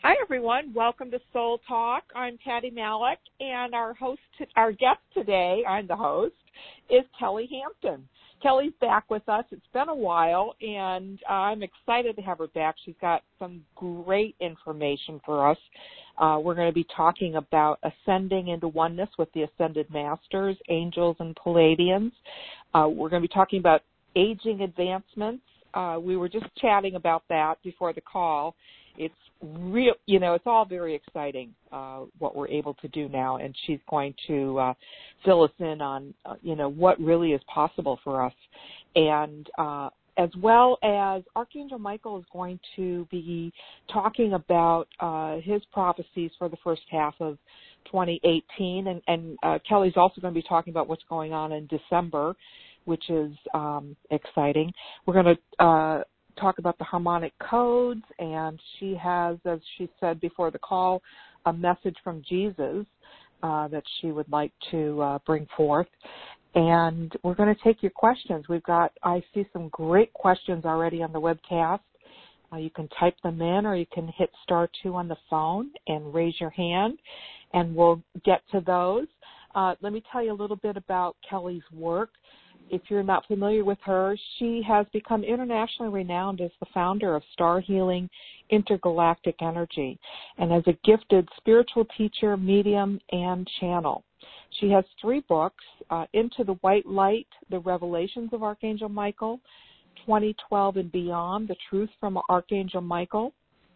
Hi, everyone. Welcome to Soul Talk. I'm Patty Malik, and our guest today, I'm the host, is Kelly Hampton. Kelly's back with us. It's been a while, and I'm excited to have her back. She's got some great information for us. We're going to be talking about ascending into oneness with the Ascended Masters, angels, and Pleiadians. We're going to be talking about aging advancements. We were just chatting about that before the call. It's real, it's all very exciting, what we're able to do now, and she's going to fill us in on, what really is possible for us. And as well as Archangel Michael is going to be talking about his prophecies for the first half of 2018, and Kelly's also going to be talking about what's going on in December, which is exciting. We're going to talk about the harmonic codes, and she has, as she said before the call, a message from Jesus that she would like to bring forth. And we're going to take your questions. I see some great questions already on the webcast. You can type them in, or you can hit *2 on the phone and raise your hand, and we'll get to those. Let me tell you a little bit about Kelly's work. If you're not familiar with her, she has become internationally renowned as the founder of Star Healing Intergalactic Energy, and as a gifted spiritual teacher, medium, and channel. She has 3 books, Into the White Light, The Revelations of Archangel Michael, 2012 and Beyond, The Truth from Archangel Michael,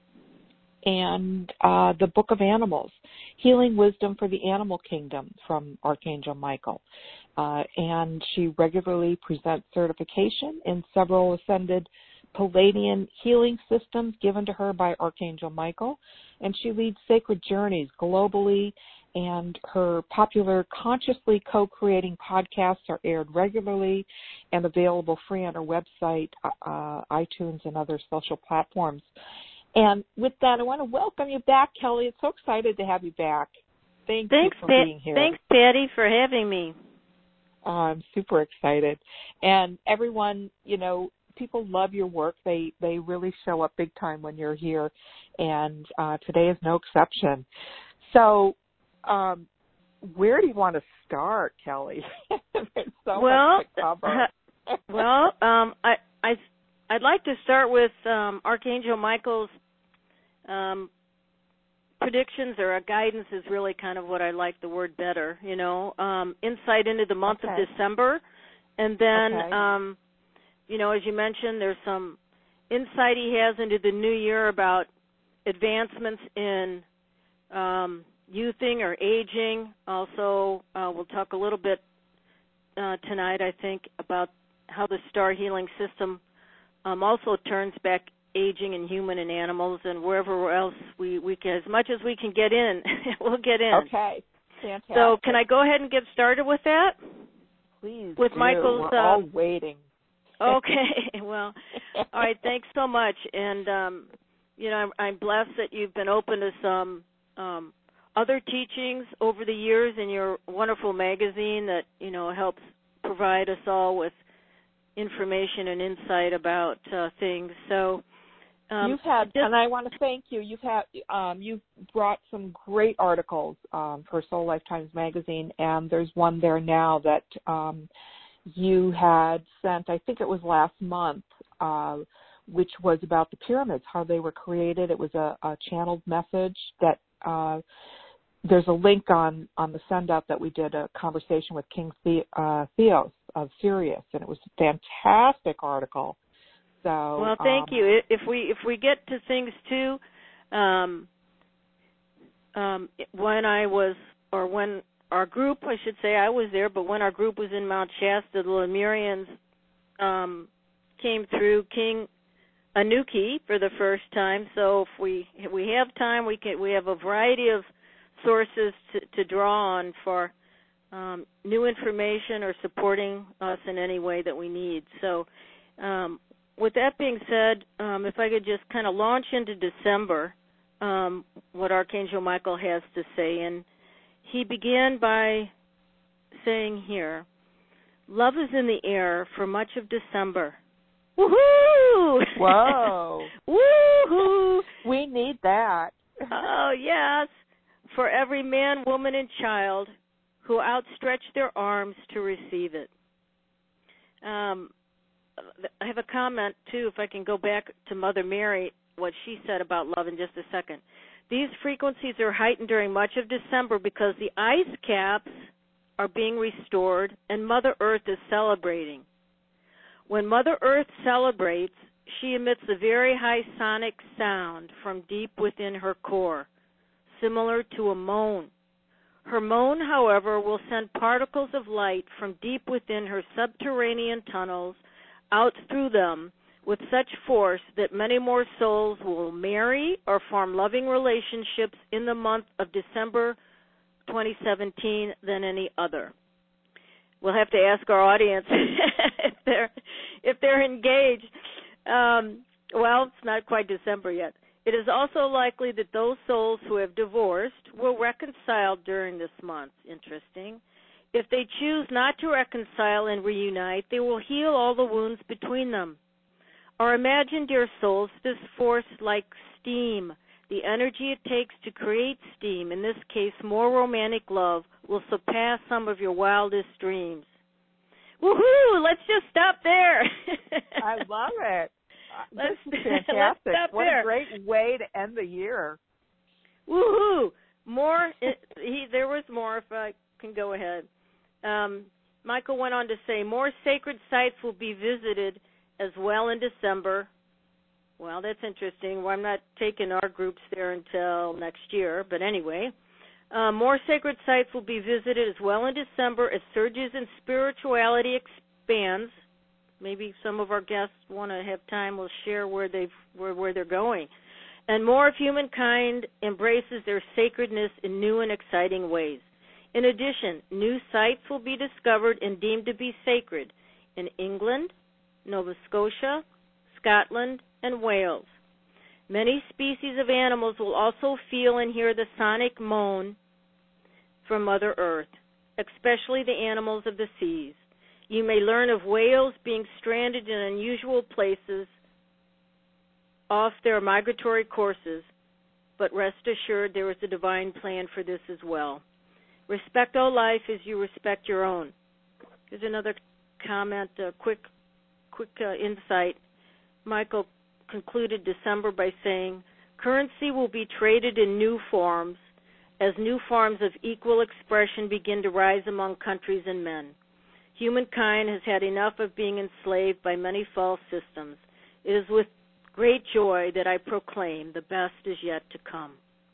and the Book of Animals, Healing Wisdom for the Animal Kingdom from Archangel Michael. And she regularly presents certification in several ascended Pleiadian healing systems given to her by Archangel Michael. And she leads sacred journeys globally, and her popular Consciously Co-Creating podcasts are aired regularly and available free on her website, iTunes, and other social platforms. And with that, I want to welcome you back, Kelly. It's so excited to have you back. Thanks you for being here. Thanks, Patty, for having me. I'm super excited. And everyone, people love your work. They really show up big time when you're here, and today is no exception. So where do you want to start, Kelly? There's so much to cover. I'd like to start with Archangel Michael's predictions, or guidance is really kind of what I like the word better, insight into the month of December. And then, as you mentioned, there's some insight he has into the new year about advancements in youthing or aging. Also, we'll talk a little bit tonight, I think, about how the star healing system also turns back aging in human and animals, and wherever else we can, as much as we can get in, we'll get in. Okay, fantastic. So can I go ahead and get started with that? Please with do. Michael's, we're all waiting. Okay, well, all right, thanks so much. And, I'm blessed that you've been open to some other teachings over the years in your wonderful magazine that, helps provide us all with information and insight about things. So you've had, and I want to thank you. You've brought some great articles for Soul Lifetimes magazine, and there's one there now that you had sent. I think it was last month, which was about the pyramids, how they were created. It was a channeled message that. There's a link on the send-up that we did a conversation with King Theos of Sirius, and it was a fantastic article. So, well, thank you. If we get to things too, when our group, I should say, I was there, but when our group was in Mount Shasta, the Lemurians came through King Anuki for the first time. So if we have time, we have a variety of sources to draw on for new information or supporting us in any way that we need. So with that being said, if I could just kind of launch into December, what Archangel Michael has to say. And he began by saying here, love is in the air for much of December. Woohoo! Whoa. Woohoo! We need that. man, woman, and child who outstretch their arms to receive it. I have a comment, too, if I can go back to Mother Mary, what she said about love in just a second. These frequencies are heightened during much of December because the ice caps are being restored and Mother Earth is celebrating. When Mother Earth celebrates, she emits a very high sonic sound from deep within her core, similar to a moan. Her moan, however, will send particles of light from deep within her subterranean tunnels out through them with such force that many more souls will marry or form loving relationships in the month of December 2017 than any other. We'll have to ask our audience if they're engaged. Well, it's not quite December yet. It is also likely that those souls who have divorced will reconcile during this month. Interesting. If they choose not to reconcile and reunite, they will heal all the wounds between them. Or imagine, dear souls, this force like steam. The energy it takes to create steam, in this case more romantic love, will surpass some of your wildest dreams. Woohoo! Let's just stop there. I love it. This is fantastic. What a great way to end the year. Woohoo! More. There was more, if I can go ahead. Michael went on to say, more sacred sites will be visited as well in December. Well, that's interesting. Well, I'm not taking our groups there until next year, but anyway. More sacred sites will be visited as well in December as surges in spirituality expands. Maybe some of our guests want to have time. We'll share where they're going. And more of humankind embraces their sacredness in new and exciting ways. In addition, new sites will be discovered and deemed to be sacred in England, Nova Scotia, Scotland, and Wales. Many species of animals will also feel and hear the sonic moan from Mother Earth, especially the animals of the seas. You may learn of whales being stranded in unusual places off their migratory courses, but rest assured there is a divine plan for this as well. Respect all life as you respect your own. Here's another comment, a quick insight. Michael concluded December by saying, currency will be traded in new forms as new forms of equal expression begin to rise among countries and men. Humankind has had enough of being enslaved by many false systems. It is with great joy that I proclaim the best is yet to come.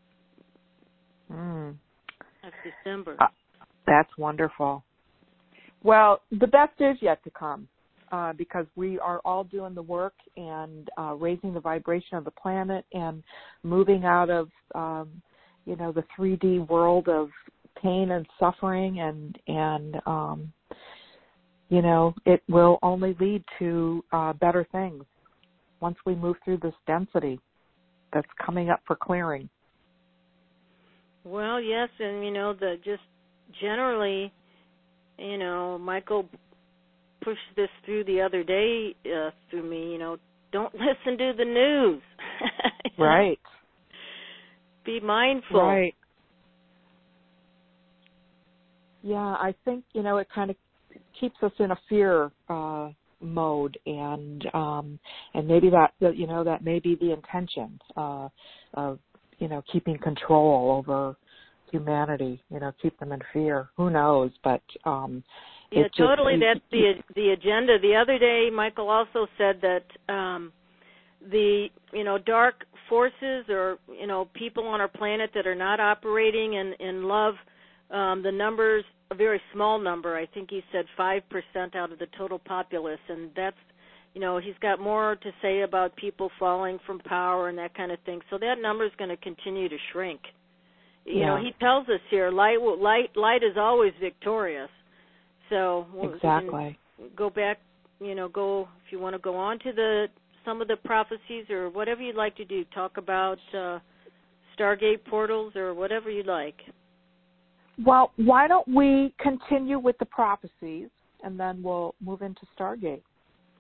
That's December. That's wonderful. Well, the best is yet to come because we are all doing the work and raising the vibration of the planet and moving out of, the 3D world of pain and suffering and it will only lead to better things once we move through this density that's coming up for clearing. Well, yes, and just generally, Michael pushed this through the other day through me. Don't listen to the news. Right. Be mindful. Right. Yeah, I think it kind of keeps us in a fear mode, and maybe that may be the intention of keeping control over humanity. Keep them in fear. Who knows? But yeah, totally. That's the agenda. The other day, Michael also said that the dark forces or people on our planet that are not operating in love, the numbers. A very small number. I think he said 5% out of the total populace, and that's, he's got more to say about people falling from power and that kind of thing. So that number is going to continue to shrink. He tells us here, light is always victorious. So exactly. Go back, go if you want to go on to some of the prophecies or whatever you'd like to do. Talk about Stargate portals or whatever you'd like. Well, why don't we continue with the prophecies, and then we'll move into Stargate.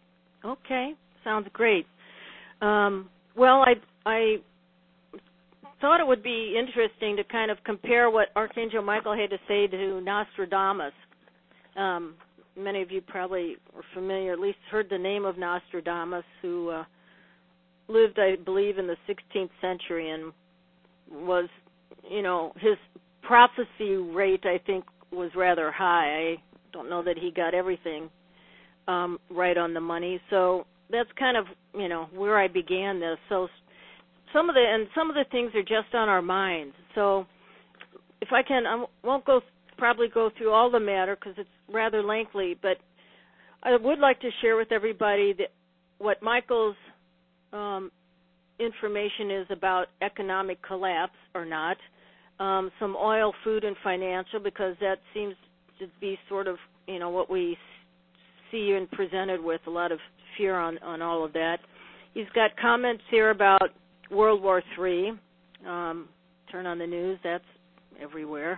Okay, sounds great. Well, I thought it would be interesting to kind of compare what Archangel Michael had to say to Nostradamus. Many of you probably are familiar, at least heard the name of Nostradamus, who lived, I believe, in the 16th century and was, his prophecy rate, I think, was rather high. I don't know that he got everything right on the money. So that's kind of, where I began this. So some of the things are just on our minds. So if I can, I won't probably go through all the matter because it's rather lengthy, but I would like to share with everybody what Michael's information is about economic collapse or not, some oil, food, and financial, because that seems to be sort of, what we see and presented with, a lot of fear on all of that. He's got comments here about World War III. Turn on the news, that's everywhere.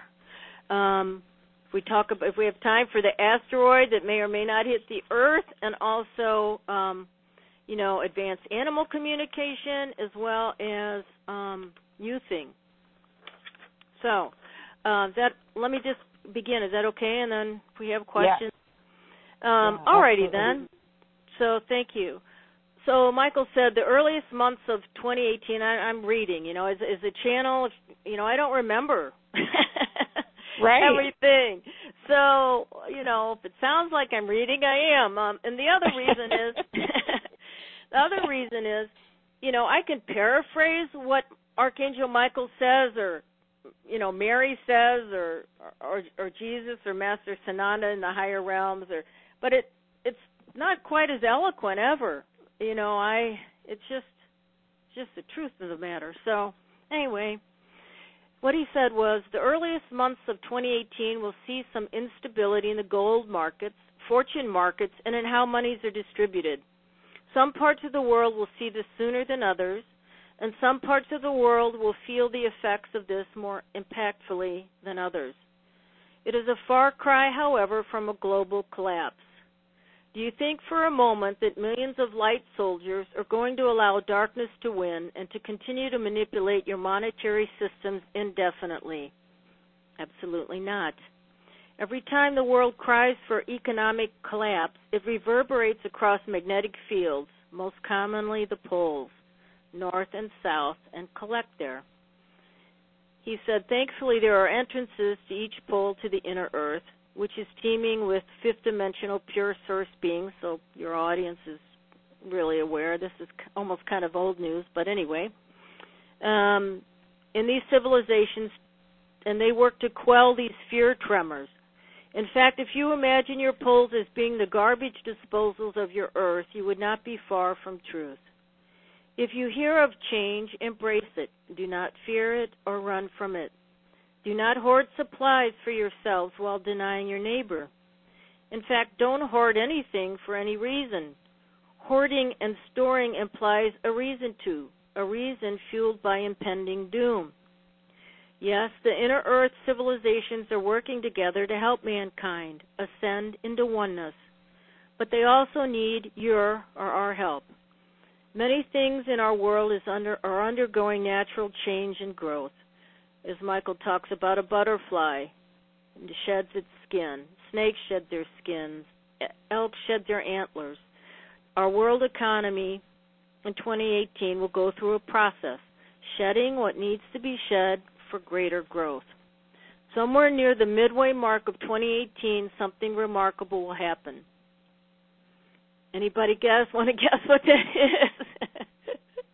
If we have time, for the asteroid that may or may not hit the Earth, and also, advanced animal communication, as well as youthing. So, let me just begin. Is that okay? And then if we have questions. Yeah. All righty then. So thank you. So Michael said the earliest months of 2018, I'm reading, as a channel, I don't remember right. everything. So, if it sounds like I'm reading, I am. And the other reason is, I can paraphrase what Archangel Michael says, or Mary says, or Jesus, or Master Sananda in the higher realms, but it's not quite as eloquent ever. It's just the truth of the matter. So anyway, what he said was the earliest months of 2018 will see some instability in the gold markets, fortune markets, and in how monies are distributed. Some parts of the world will see this sooner than others, and some parts of the world will feel the effects of this more impactfully than others. It is a far cry, however, from a global collapse. Do you think for a moment that millions of light soldiers are going to allow darkness to win and to continue to manipulate your monetary systems indefinitely? Absolutely not. Every time the world cries for economic collapse, it reverberates across magnetic fields, most commonly the poles, north and south, and collect there. He said, thankfully there are entrances to each pole to the inner earth, which is teeming with fifth-dimensional pure source beings, so your audience is really aware. This is almost kind of old news, but anyway. In these civilizations, and they work to quell these fear tremors. In fact, if you imagine your poles as being the garbage disposals of your earth, you would not be far from truth. If you hear of change, embrace it. Do not fear it or run from it. Do not hoard supplies for yourselves while denying your neighbor. In fact, don't hoard anything for any reason. Hoarding and storing implies a reason fueled by impending doom. Yes, the inner earth civilizations are working together to help mankind ascend into oneness, but they also need your or our help. Many things in our world are undergoing natural change and growth. As Michael talks about, a butterfly sheds its skin, snakes shed their skins, elk shed their antlers. Our world economy in 2018 will go through a process, shedding what needs to be shed for greater growth. Somewhere near the midway mark of 2018, something remarkable will happen. Anybody want to guess what that is?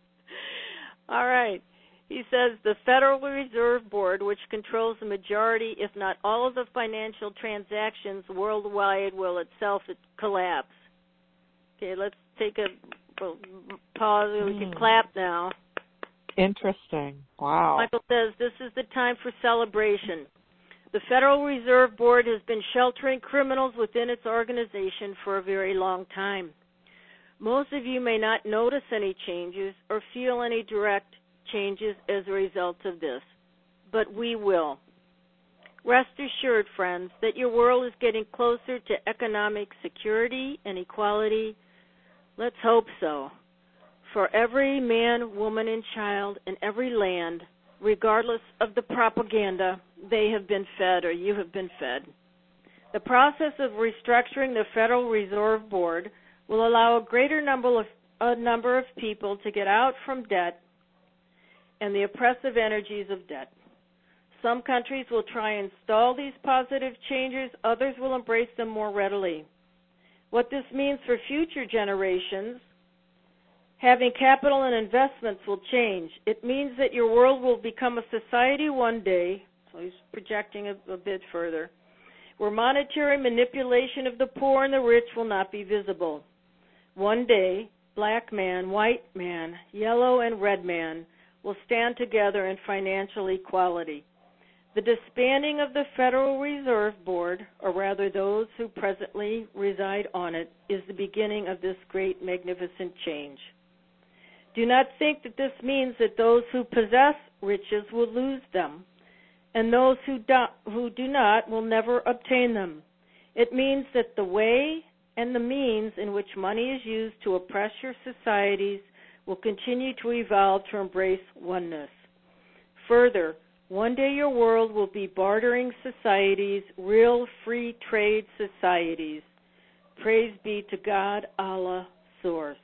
All right. He says the Federal Reserve Board, which controls the majority, if not all, of the financial transactions worldwide, will itself collapse. Okay, let's take a pause. We can clap now. Interesting. Wow. Michael says this is the time for celebration. The Federal Reserve Board has been sheltering criminals within its organization for a very long time. Most of you may not notice any changes or feel any direct changes as a result of this, but we will. Rest assured, friends, that your world is getting closer to economic security and equality. Let's hope so. For every man, woman, and child in every land regardless of the propaganda they have been fed or you have been fed. The process of restructuring the Federal Reserve Board will allow a greater number of people to get out from debt and the oppressive energies of debt. Some countries will try and stall these positive changes, others will embrace them more readily. What this means for future generations, having capital and investments will change. It means that your world will become a society one day, so he's projecting a bit further, where monetary manipulation of the poor and the rich will not be visible. One day, black man, white man, yellow and red man will stand together in financial equality. The disbanding of the Federal Reserve Board, or rather those who presently reside on it, is the beginning of this great, magnificent change. Do not think that this means that those who possess riches will lose them, and those who do not will never obtain them. It means that the way and the means in which money is used to oppress your societies will continue to evolve to embrace oneness. Further, one day your world will be bartering societies, real free trade societies. Praise be to God, Allah, Source.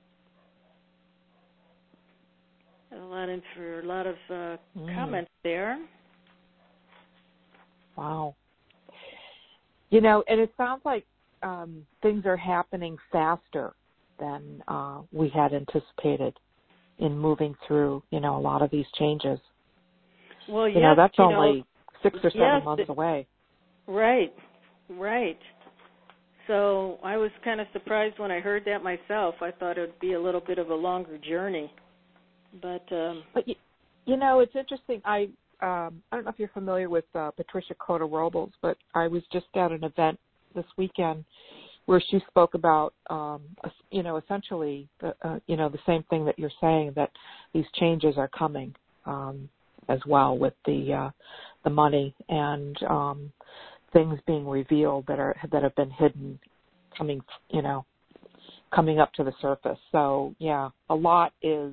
A lot of comments there. Wow. You know, and it sounds like things are happening faster than we had anticipated in moving through, a lot of these changes. Well, yes, that's only 6 or 7 months away. Right. So I was kind of surprised when I heard that myself. I thought it would be a little bit of a longer journey. But it's interesting. I don't know if you're familiar with Patricia Cota-Robles, but I was just at an event this weekend where she spoke about, essentially, the same thing that you're saying, that these changes are coming as well with the money and things being revealed that have been hidden, coming up to the surface. So yeah, a lot is.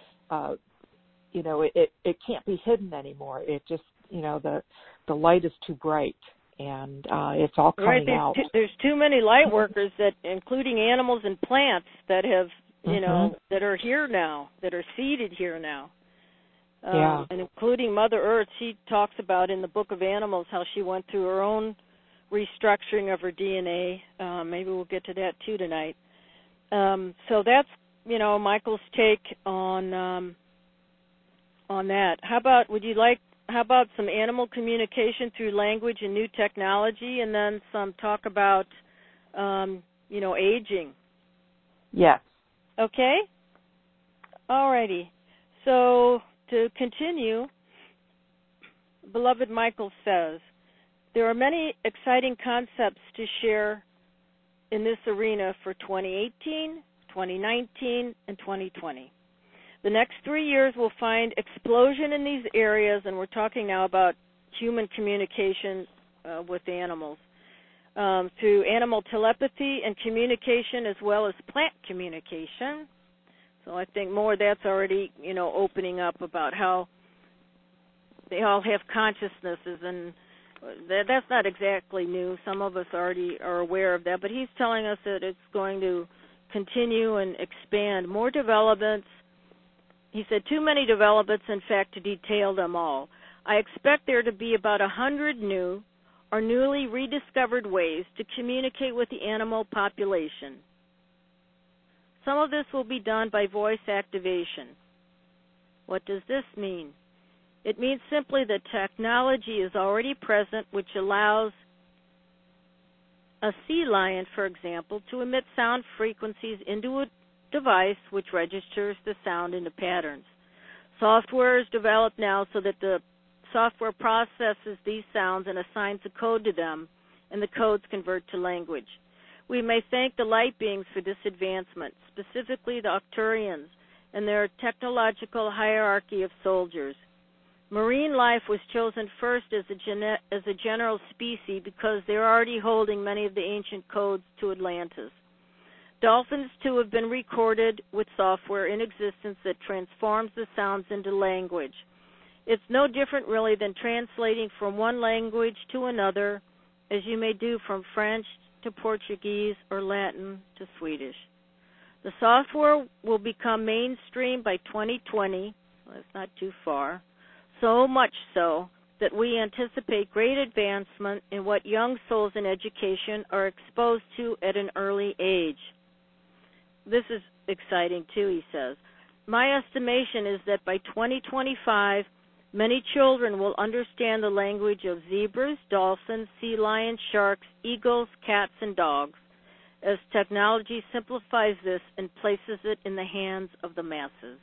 It can't be hidden anymore. It just, the light is too bright, and it's all coming out. There's too many light workers, that, including animals and plants, that have, that are here now, that are seeded here now. And including Mother Earth. She talks about in the Book of Animals how she went through her own restructuring of her DNA. Maybe we'll get to that too tonight. So that's, Michael's take on that. How about some animal communication through language and new technology, and then some talk about, aging? Yes. Okay? All righty. So to continue, beloved Michael says, there are many exciting concepts to share in this arena for 2018, 2019, and 2020. The next 3 years will find explosion in these areas, and we're talking now about human communication with animals, through animal telepathy and communication, as well as plant communication. So I think more of that's already, opening up about how they all have consciousnesses, and that's not exactly new. Some of us already are aware of that, but he's telling us that it's going to continue and expand. More developments. He said too many developments, in fact, to detail them all. I expect there to be about 100 new or newly rediscovered ways to communicate with the animal population. Some of this will be done by voice activation. What does this mean? It means simply that technology is already present, which allows a sea lion, for example, to emit sound frequencies into a device which registers the sound into patterns. Software is developed now so that the software processes these sounds and assigns a code to them, and the codes convert to language. We may thank the light beings for this advancement, specifically the Arcturians and their technological hierarchy of soldiers. Marine life was chosen first as a general species because they're already holding many of the ancient codes to Atlantis. Dolphins, too, have been recorded with software in existence that transforms the sounds into language. It's no different really than translating from one language to another, as you may do from French to Portuguese or Latin to Swedish. The software will become mainstream by 2020. Well, that's not too far. So much so that we anticipate great advancement in what young souls in education are exposed to at an early age. This is exciting too, he says. My estimation is that by 2025, many children will understand the language of zebras, dolphins, sea lions, sharks, eagles, cats, and dogs, as technology simplifies this and places it in the hands of the masses.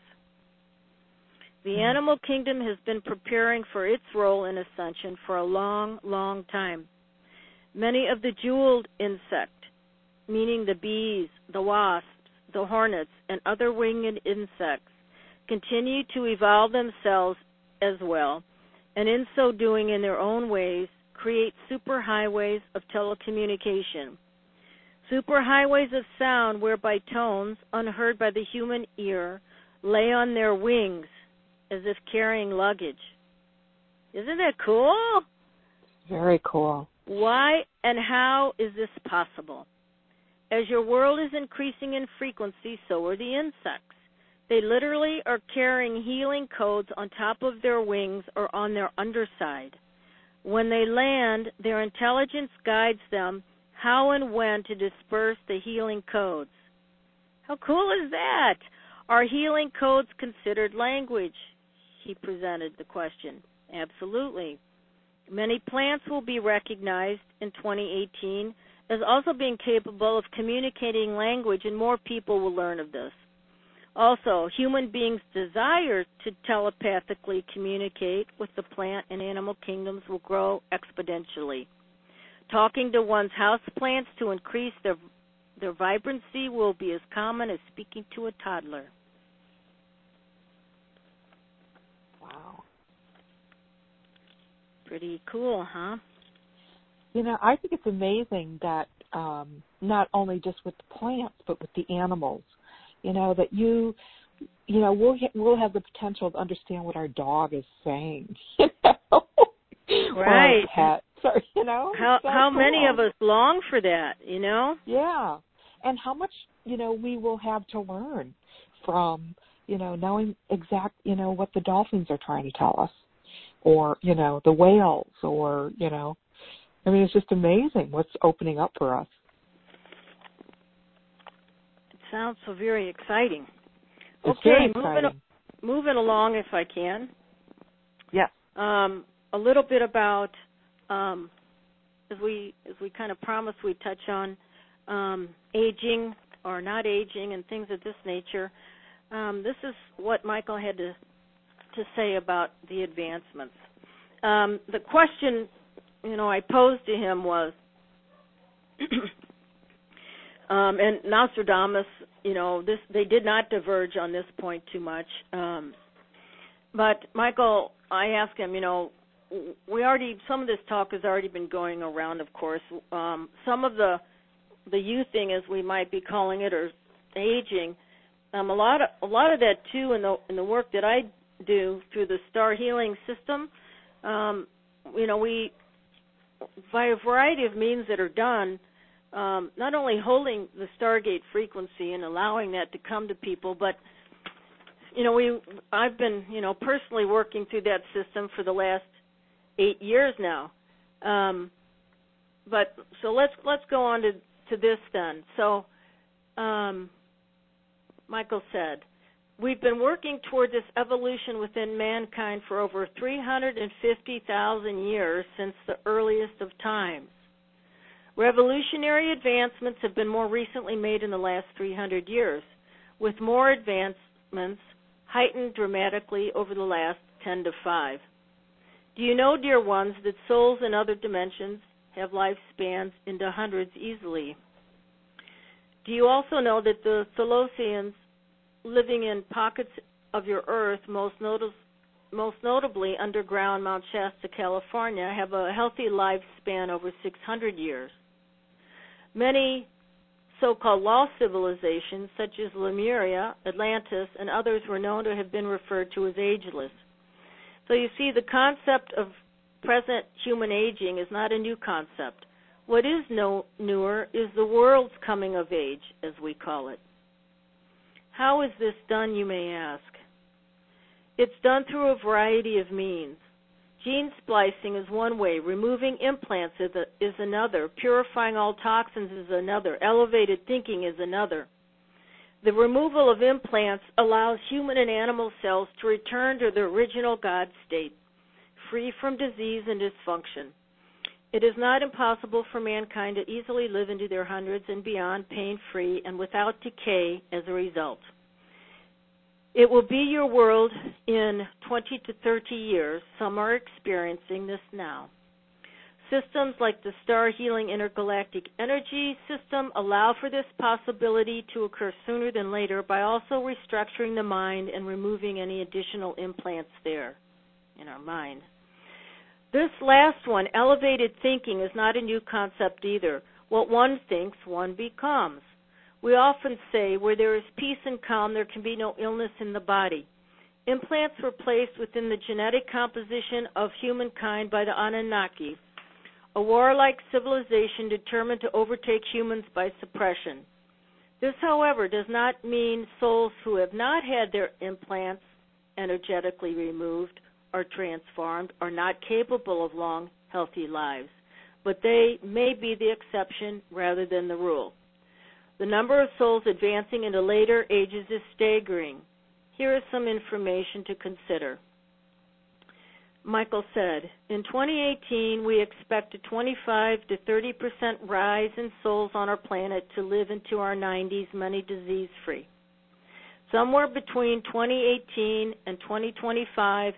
The animal kingdom has been preparing for its role in ascension for a long, long time. Many of the jeweled insect, meaning the bees, the wasps, the hornets, and other winged insects, continue to evolve themselves as well, and in so doing in their own ways, create superhighways of telecommunication. Superhighways of sound whereby tones, unheard by the human ear, lay on their wings as if carrying luggage. Isn't that cool? Very cool. Why and how is this possible? As your world is increasing in frequency, so are the insects. They literally are carrying healing codes on top of their wings or on their underside. When they land, their intelligence guides them how and when to disperse the healing codes. How cool is that? Are healing codes considered language? He presented the question. Absolutely. Many plants will be recognized in 2018 as also being capable of communicating language, and more people will learn of this. Also, human beings' desire to telepathically communicate with the plant and animal kingdoms will grow exponentially. Talking to one's houseplants to increase their vibrancy will be as common as speaking to a toddler. Wow. Pretty cool, huh? You know, I think it's amazing that not only just with the plants, but with the animals, you know, that we'll have the potential to understand what our dog is saying, you know, right? Or our pet, or, you know, how cool. many of us long for that, you know? Yeah, and how much, you know, we will have to learn from, you know, knowing what the dolphins are trying to tell us, or, you know, the whales, or, you know, I mean, it's just amazing what's opening up for us. It sounds so very exciting. It's okay, very exciting. Moving along if I can. Yes. A little bit about, as we kind of promised we'd touch on aging or not aging and things of this nature. This is what Michael had to say about the advancements. The question, you know, I posed to him was, and Nostradamus, you know, they did not diverge on this point too much. But Michael, I asked him, you know, some of this talk has already been going around, of course. Some of the youthing, as we might be calling it, or aging. A lot of that too in the work that I do through the Star Healing System. You know, we, by a variety of means that are done, not only holding the Stargate frequency and allowing that to come to people, but you know, I've been, you know, personally working through that system for the last 8 years now. But so let's go on to this then. So Michael said, we've been working toward this evolution within mankind for over 350,000 years since the earliest of times. Revolutionary advancements have been more recently made in the last 300 years, with more advancements heightened dramatically over the last 10 to 5. Do you know, dear ones, that souls in other dimensions have lifespans into hundreds easily? Do you also know that the Thalassians living in pockets of your Earth, most notably underground Mount Shasta, California, have a healthy lifespan over 600 years? Many so-called lost civilizations, such as Lemuria, Atlantis, and others were known to have been referred to as ageless. So you see, the concept of present human aging is not a new concept. What is newer is the world's coming of age, as we call it. How is this done, you may ask? It's done through a variety of means. Gene splicing is one way, removing implants is another, purifying all toxins is another, elevated thinking is another. The removal of implants allows human and animal cells to return to their original God state, free from disease and dysfunction. It is not impossible for mankind to easily live into their hundreds and beyond pain-free and without decay as a result. It will be your world in 20 to 30 years. Some are experiencing this now. Systems like the Star Healing Intergalactic Energy System allow for this possibility to occur sooner than later by also restructuring the mind and removing any additional implants there in our mind. This last one, elevated thinking, is not a new concept either. What one thinks, one becomes. We often say, where there is peace and calm, there can be no illness in the body. Implants were placed within the genetic composition of humankind by the Anunnaki, a warlike civilization determined to overtake humans by suppression. This, however, does not mean souls who have not had their implants energetically removed or transformed are not capable of long, healthy lives, but they may be the exception rather than the rule. The number of souls advancing into later ages is staggering. Here is some information to consider. Michael said, in 2018, we expect a 25 to 30% rise in souls on our planet to live into our 90s, many disease-free. Somewhere between 2018 and 2025,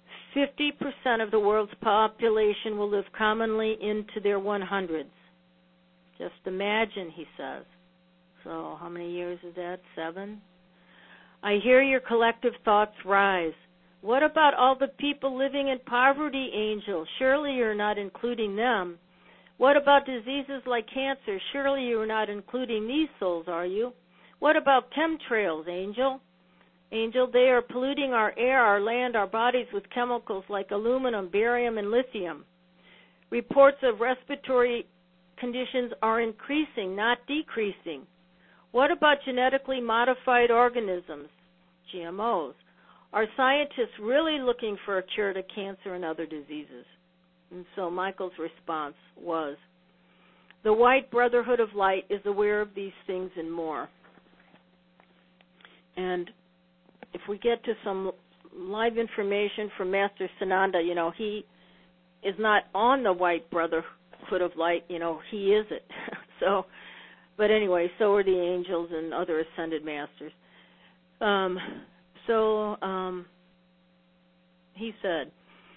50% of the world's population will live commonly into their 100s. Just imagine, he says. So how many years is that? 7? I hear your collective thoughts rise. What about all the people living in poverty, Angel? Surely you're not including them. What about diseases like cancer? Surely you're not including these souls, are you? What about chemtrails, Angel? Angel, they are polluting our air, our land, our bodies with chemicals like aluminum, barium, and lithium. Reports of respiratory conditions are increasing, not decreasing. What about genetically modified organisms, GMOs? Are scientists really looking for a cure to cancer and other diseases? And so Michael's response was, the White Brotherhood of Light is aware of these things and more. And if we get to some live information from Master Sananda, he is not on the White Brotherhood of Light, he is it. But anyway, so are the angels and other ascended masters. He said,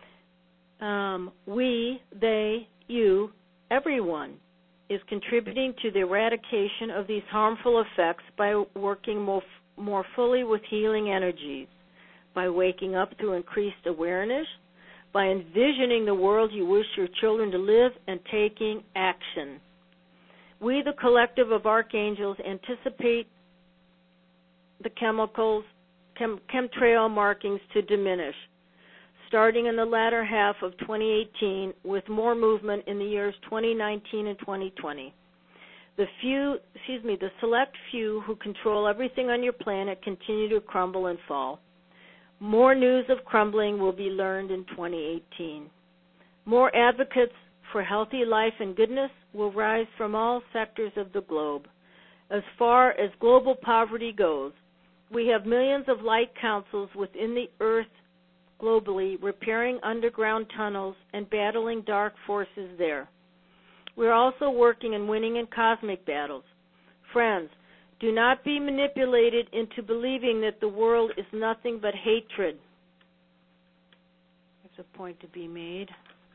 we, they, you, everyone is contributing to the eradication of these harmful effects by working more fully with healing energies, by waking up through increased awareness, by envisioning the world you wish your children to live, and taking action. We, the collective of archangels, anticipate the chemtrail markings to diminish, starting in the latter half of 2018 with more movement in the years 2019 and 2020. The select few who control everything on your planet continue to crumble and fall. More news of crumbling will be learned in 2018. More advocates for healthy life and goodness will rise from all sectors of the globe. As far as global poverty goes, we have millions of light councils within the earth globally repairing underground tunnels and battling dark forces there. We are also working and winning in cosmic battles. Friends, do not be manipulated into believing that the world is nothing but hatred. There's a point to be made.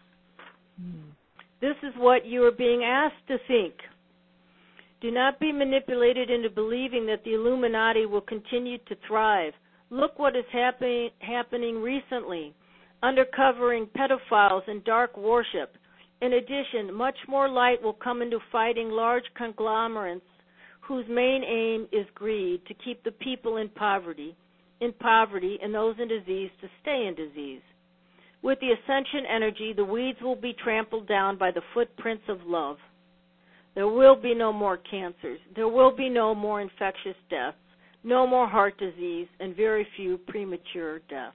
This is what you are being asked to think. Do not be manipulated into believing that the Illuminati will continue to thrive. Look what is happening recently, undercovering pedophiles and dark worship. In addition, much more light will come into fighting large conglomerates whose main aim is greed, to keep the people in poverty, and those in disease to stay in disease. With the ascension energy, the weeds will be trampled down by the footprints of love. There will be no more cancers. There will be no more infectious deaths, no more heart disease, and very few premature deaths.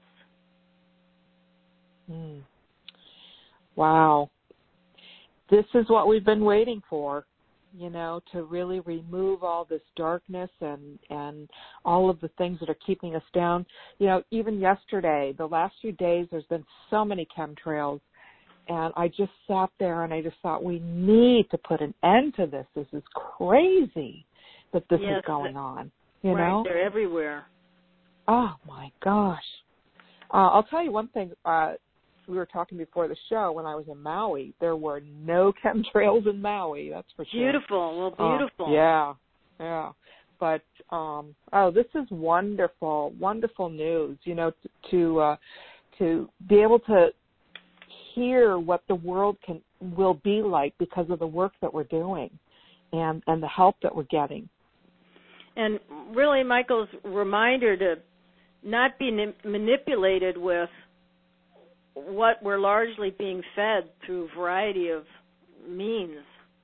Wow. This is what we've been waiting for, you know, to really remove all this darkness and all of the things that are keeping us down. You know, even yesterday, the last few days, there's been so many chemtrails, and I just sat there and I just thought, we need to put an end to this. This is crazy that this is going on, you know? They're everywhere. Oh, my gosh. I'll tell you one thing. We were talking before the show, when I was in Maui, there were no chemtrails in Maui, that's for sure. Beautiful. Well, beautiful. Yeah. But, this is wonderful, wonderful news, you know, to be able to hear what the world will be like because of the work that we're doing and the help that we're getting. And really, Michael's reminder to not be manipulated with what we're largely being fed through a variety of means.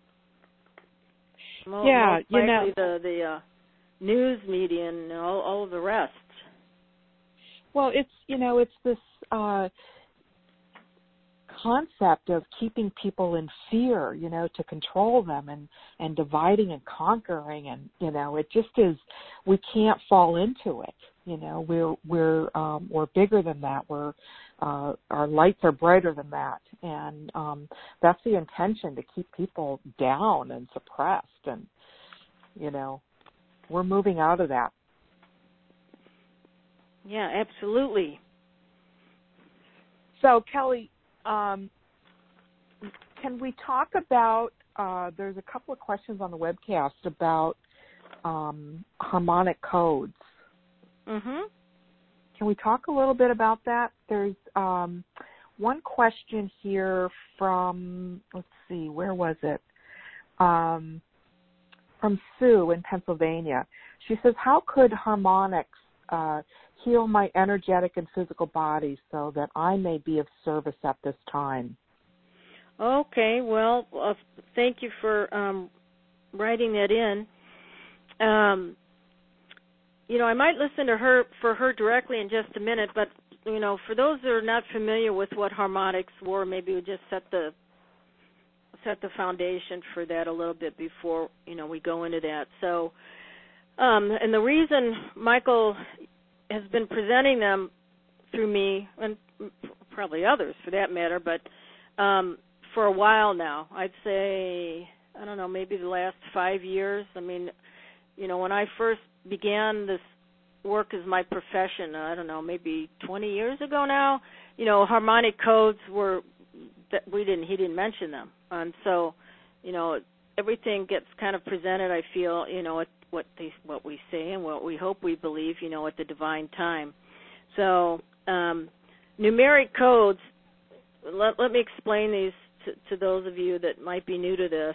Most likely you know, the news media and all of the rest. Well, it's this concept of keeping people in fear, you know, to control them and dividing and conquering, and you know, it just is. We can't fall into it. You know, we're bigger than that. Our lights are brighter than that, and that's the intention, to keep people down and suppressed, and you know, we're moving out of that. Yeah, absolutely. So, Kelly, can we talk about, there's a couple of questions on the webcast about harmonic codes. Mm-hmm. Can we talk a little bit about that? There's one question here from, let's see, where was it? From Sue in Pennsylvania. She says, how could harmonics heal my energetic and physical body so that I may be of service at this time? Okay, well, thank you for writing that in. You know, I might listen to her directly in just a minute, but you know, for those that are not familiar with what harmonics were, maybe we just set the foundation for that a little bit before, you know, we go into that. So, and the reason Michael has been presenting them through me, and probably others for that matter, but for a while now, I'd say, I don't know, maybe the last 5 years. I mean, you know, when I first began this work as my profession, I don't know, maybe 20 years ago now, you know, harmonic codes were, that he didn't mention them. And so, you know, everything gets kind of presented, I feel, you know, what we say and what we hope we believe, you know, at the divine time. So, numeric codes, let me explain these to those of you that might be new to this.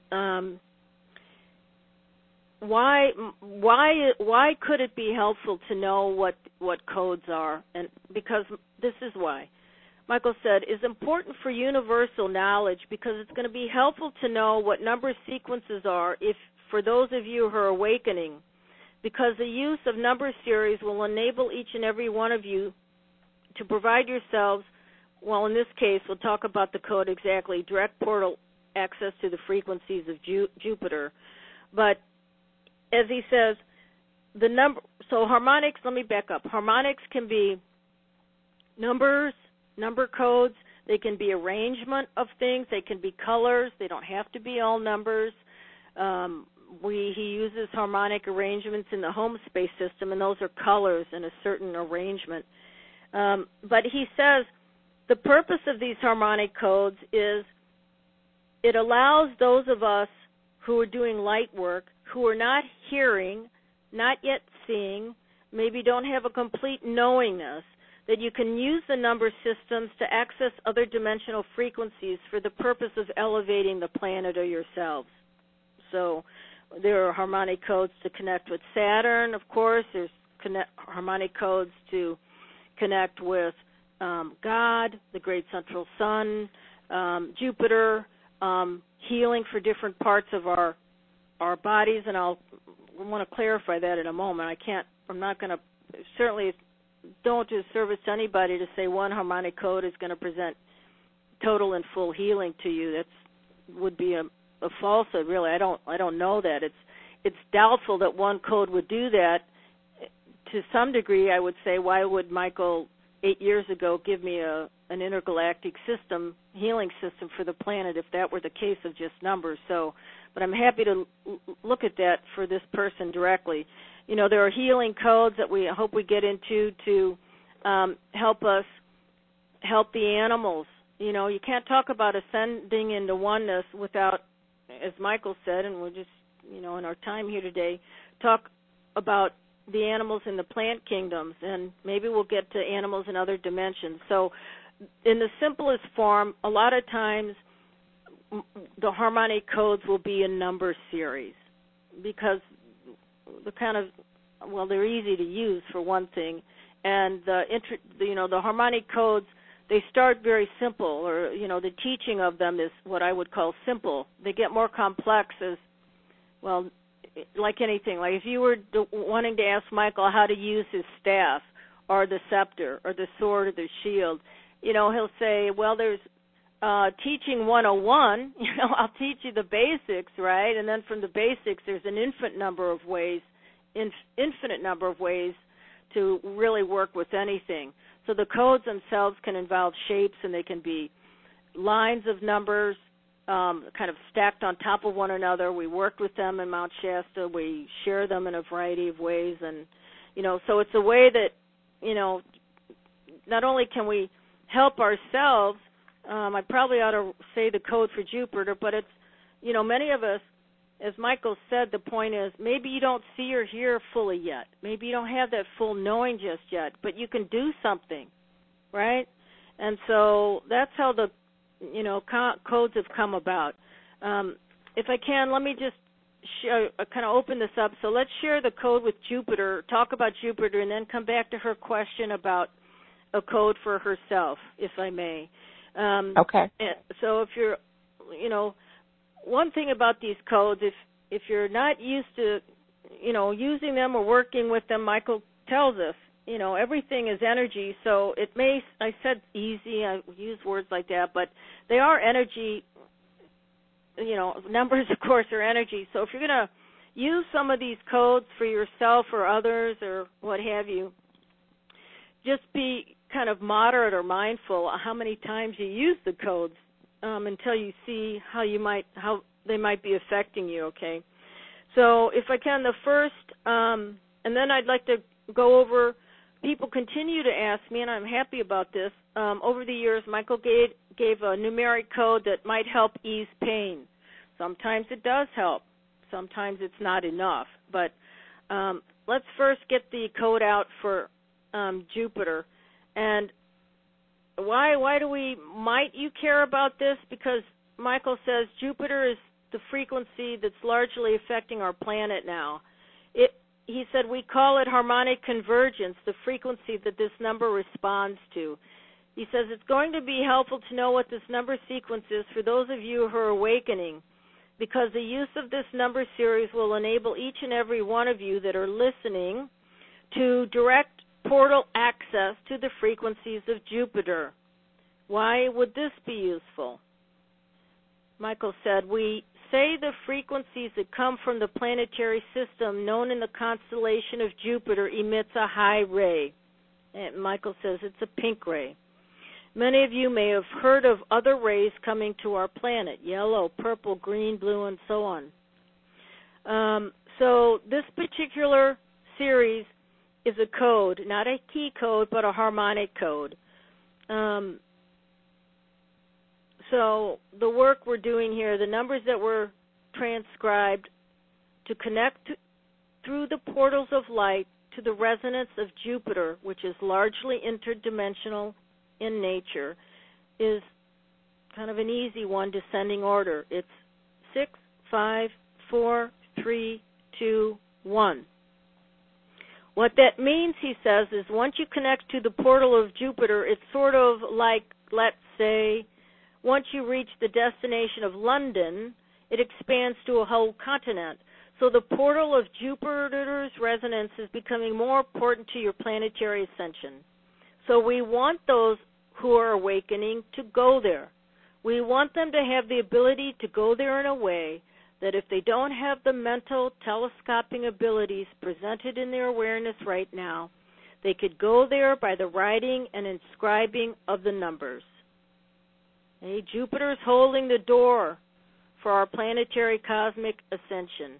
Why could it be helpful to know what codes are? And because this is why. Michael said, is important for universal knowledge because it's going to be helpful to know what number sequences are if for those of you who are awakening, because the use of number series will enable each and every one of you to provide yourselves, well, in this case, we'll talk about the code exactly, direct portal access to the frequencies of Jupiter. But as he says, so harmonics, let me back up. Harmonics can be numbers, number codes. They can be arrangement of things. They can be colors. They don't have to be all numbers. He uses harmonic arrangements in the home space system, and those are colors in a certain arrangement. But he says the purpose of these harmonic codes is it allows those of us who are doing light work, who are not hearing, not yet seeing, maybe don't have a complete knowingness, that you can use the number systems to access other dimensional frequencies for the purpose of elevating the planet or yourselves. So there are harmonic codes to connect with Saturn, of course. There's harmonic codes to connect with God, the great central sun, Jupiter, healing for different parts of our bodies, and I want to clarify that in a moment. I'm not going to, certainly don't do service to anybody to say one harmonic code is going to present total and full healing to you. That would be a falsehood, really. I don't know that. It's doubtful that one code would do that. To some degree, I would say, why would Michael 8 years ago give me an intergalactic system, healing system for the planet, if that were the case of just numbers? So, but I'm happy to look at that for this person directly. You know, there are healing codes that we hope we get into to help us help the animals. You know, you can't talk about ascending into oneness without, as Michael said, and we're just, you know, in our time here today, talk about the animals in the plant kingdoms, and maybe we'll get to animals in other dimensions. So in the simplest form, a lot of times the harmonic codes will be a number series because they're easy to use for one thing, and the harmonic codes, they start very simple, or, you know, the teaching of them is what I would call simple. They get more complex as, well, like anything. Like if you were wanting to ask Michael how to use his staff or the scepter or the sword or the shield, you know, he'll say, well, there's teaching 101, you know, I'll teach you the basics, right? And then from the basics, there's an infinite number of ways to really work with anything. So the codes themselves can involve shapes, and they can be lines of numbers, kind of stacked on top of one another. We worked with them in Mount Shasta. We share them in a variety of ways. And, you know, so it's a way that, you know, not only can we help ourselves, I probably ought to say the code for Jupiter, but it's, you know, many of us, as Michael said, the point is maybe you don't see or hear fully yet. Maybe you don't have that full knowing just yet, but you can do something, right? And so that's how the, you know, codes have come about. If I can, let me just kind of open this up. So let's share the code with Jupiter, talk about Jupiter, and then come back to her question about a code for herself, if I may. Okay. So if you're, you know, one thing about these codes, if you're not used to, you know, using them or working with them, Michael tells us, you know, everything is energy. So it may, I said easy, I use words like that, but they are energy, you know, numbers, of course, are energy. So if you're going to use some of these codes for yourself or others or what have you, just be kind of moderate or mindful how many times you use the codes until you see how they might be affecting you, okay? So if I can, the first, and then I'd like to go over, people continue to ask me, and I'm happy about this. Over the years, Michael gave a numeric code that might help ease pain. Sometimes it does help. Sometimes it's not enough. But let's first get the code out for Jupiter. And why might you care about this? Because Michael says Jupiter is the frequency that's largely affecting our planet now. He said we call it harmonic convergence, the frequency that this number responds to. He says it's going to be helpful to know what this number sequence is for those of you who are awakening, because the use of this number series will enable each and every one of you that are listening to direct portal access to the frequencies of Jupiter. Why would this be useful? Michael said, we say the frequencies that come from the planetary system known in the constellation of Jupiter emits a high ray. And Michael says it's a pink ray. Many of you may have heard of other rays coming to our planet, yellow, purple, green, blue, and so on. So this particular series is a code, not a key code, but a harmonic code. So the work we're doing here, the numbers that were transcribed to connect through the portals of light to the resonance of Jupiter, which is largely interdimensional in nature, is kind of an easy one, descending order. It's 6, 5, 4, 3, 2, 1. What that means, he says, is once you connect to the portal of Jupiter, it's sort of like, let's say, once you reach the destination of London, it expands to a whole continent. So the portal of Jupiter's resonance is becoming more important to your planetary ascension. So we want those who are awakening to go there. We want them to have the ability to go there in a way that if they don't have the mental telescoping abilities presented in their awareness right now, they could go there by the writing and inscribing of the numbers. Okay? Jupiter's holding the door for our planetary cosmic ascension.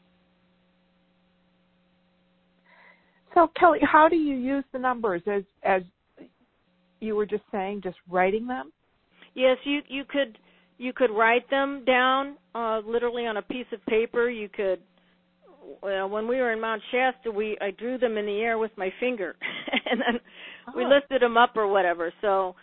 So, Kelly, how do you use the numbers? As you were just saying, just writing them? Yes, you could write them down literally on a piece of paper. You could. Well, when we were in Mount Shasta, I drew them in the air with my finger, and then we lifted them up or whatever. So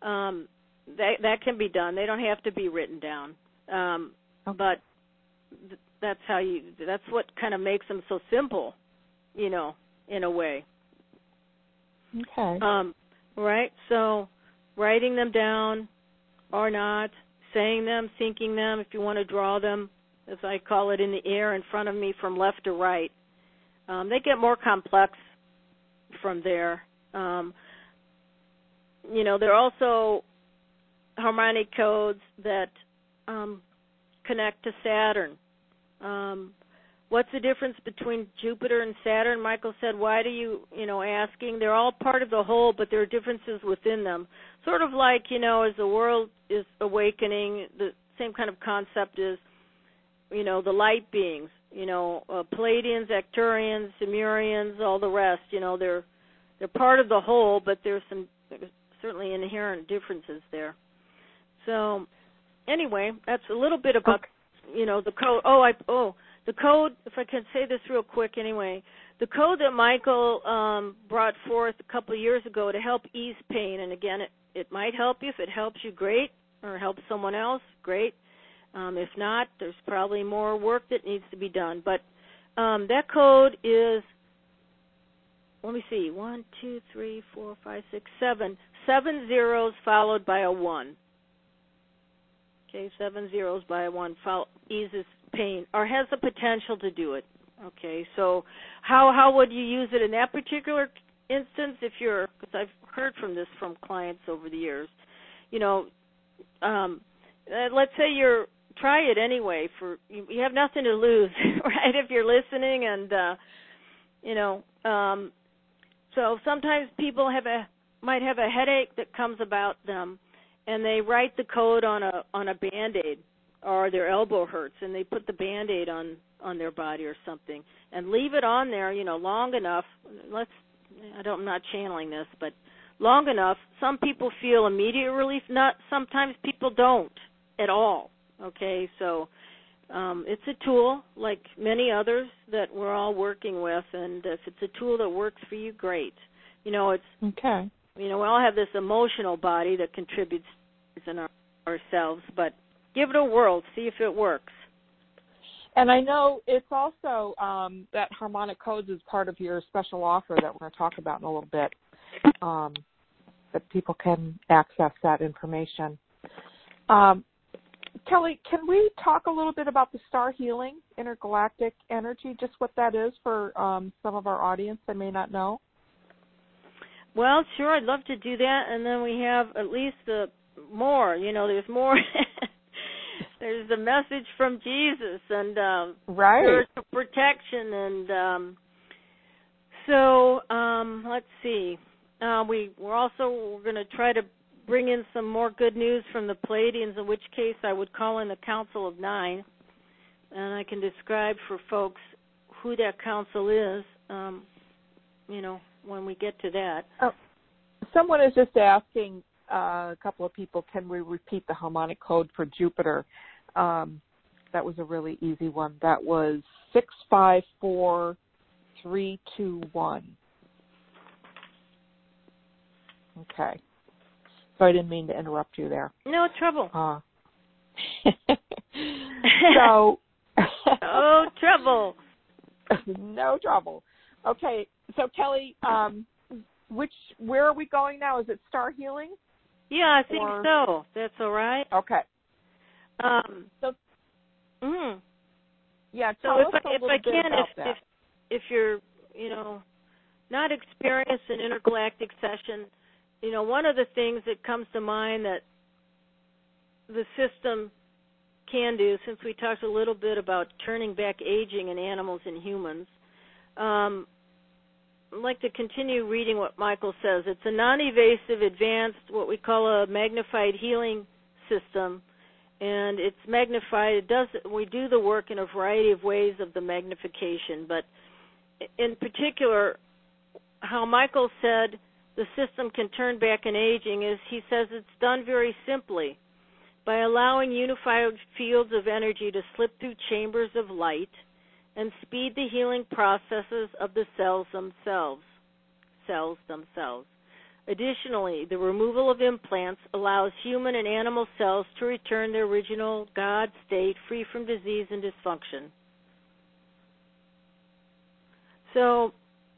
that can be done. They don't have to be written down. But that's what kind of makes them so simple, in a way. Okay. Right. So writing them down or not, saying them, thinking them, if you want to draw them, as I call it, in the air in front of me from left to right. They get more complex from there. There are also harmonic codes that connect to Saturn. What's the difference between Jupiter and Saturn? Michael said, why do you, asking? They're all part of the whole, but there are differences within them. Sort of like, as the world is awakening, the same kind of concept is, the light beings, Pleiadians, Arcturians, Lemurians, all the rest, they're part of the whole, but there's certainly inherent differences there. So, anyway, that's a little bit about, the code. The code, if I can say this real quick anyway, the code that Michael brought forth a couple of years ago to help ease pain, and again, it might help you. If it helps you, great, or helps someone else, great. If not, there's probably more work that needs to be done. But that code is, let me see, 1, 2, 3, 4, 5, 6, 7. 7 zeros followed by a 1. Okay, 7 zeros by a 1 eases pain, or has the potential to do it. Okay, so how would you use it in that particular instance? Because I've heard from this from clients over the years. Let's say try it anyway. You have nothing to lose, right? If you're listening, and so sometimes people might have a headache that comes about them, and they write the code on a Band-Aid, or their elbow hurts, and they put the Band-Aid on their body or something, and leave it on there, long enough. I'm not channeling this, but long enough. Some people feel immediate relief. Sometimes people don't at all. Okay, so it's a tool like many others that we're all working with, and if it's a tool that works for you, great. It's okay. We all have this emotional body that contributes in ourselves, but give it a whirl, see if it works. And I know it's also that harmonic codes is part of your special offer that we're going to talk about in a little bit, that people can access that information. Kelly, can we talk a little bit about the star healing, intergalactic energy, just what that is for some of our audience that may not know? Well, sure, I'd love to do that, and then we have at least more. There's more. There's the message from Jesus and spiritual protection, and so let's see. We're going to try to bring in some more good news from the Pleiadians, in which case I would call in the Council of Nine, and I can describe for folks who that council is, when we get to that. Oh, someone is just asking a couple of people, can we repeat the harmonic code for Jupiter? That was a really easy one. That was 654321. Okay. So I didn't mean to interrupt you there. No trouble. So. Oh, trouble. No trouble. Okay. So Kelly, where are we going now? Is it Star Healing? Yeah, I think so. That's all right. Okay. Yeah, tell us a little bit about that. If you're, not experienced in intergalactic session, one of the things that comes to mind that the system can do, since we talked a little bit about turning back aging in animals and humans, I'd like to continue reading what Michael says. It's a non-evasive, advanced, what we call a magnified healing system, and it's magnified. We do the work in a variety of ways of the magnification, but in particular, how Michael said the system can turn back an aging is, he says it's done very simply by allowing unified fields of energy to slip through chambers of light and speed the healing processes of the cells themselves. Additionally, the removal of implants allows human and animal cells to return their original God state, free from disease and dysfunction. So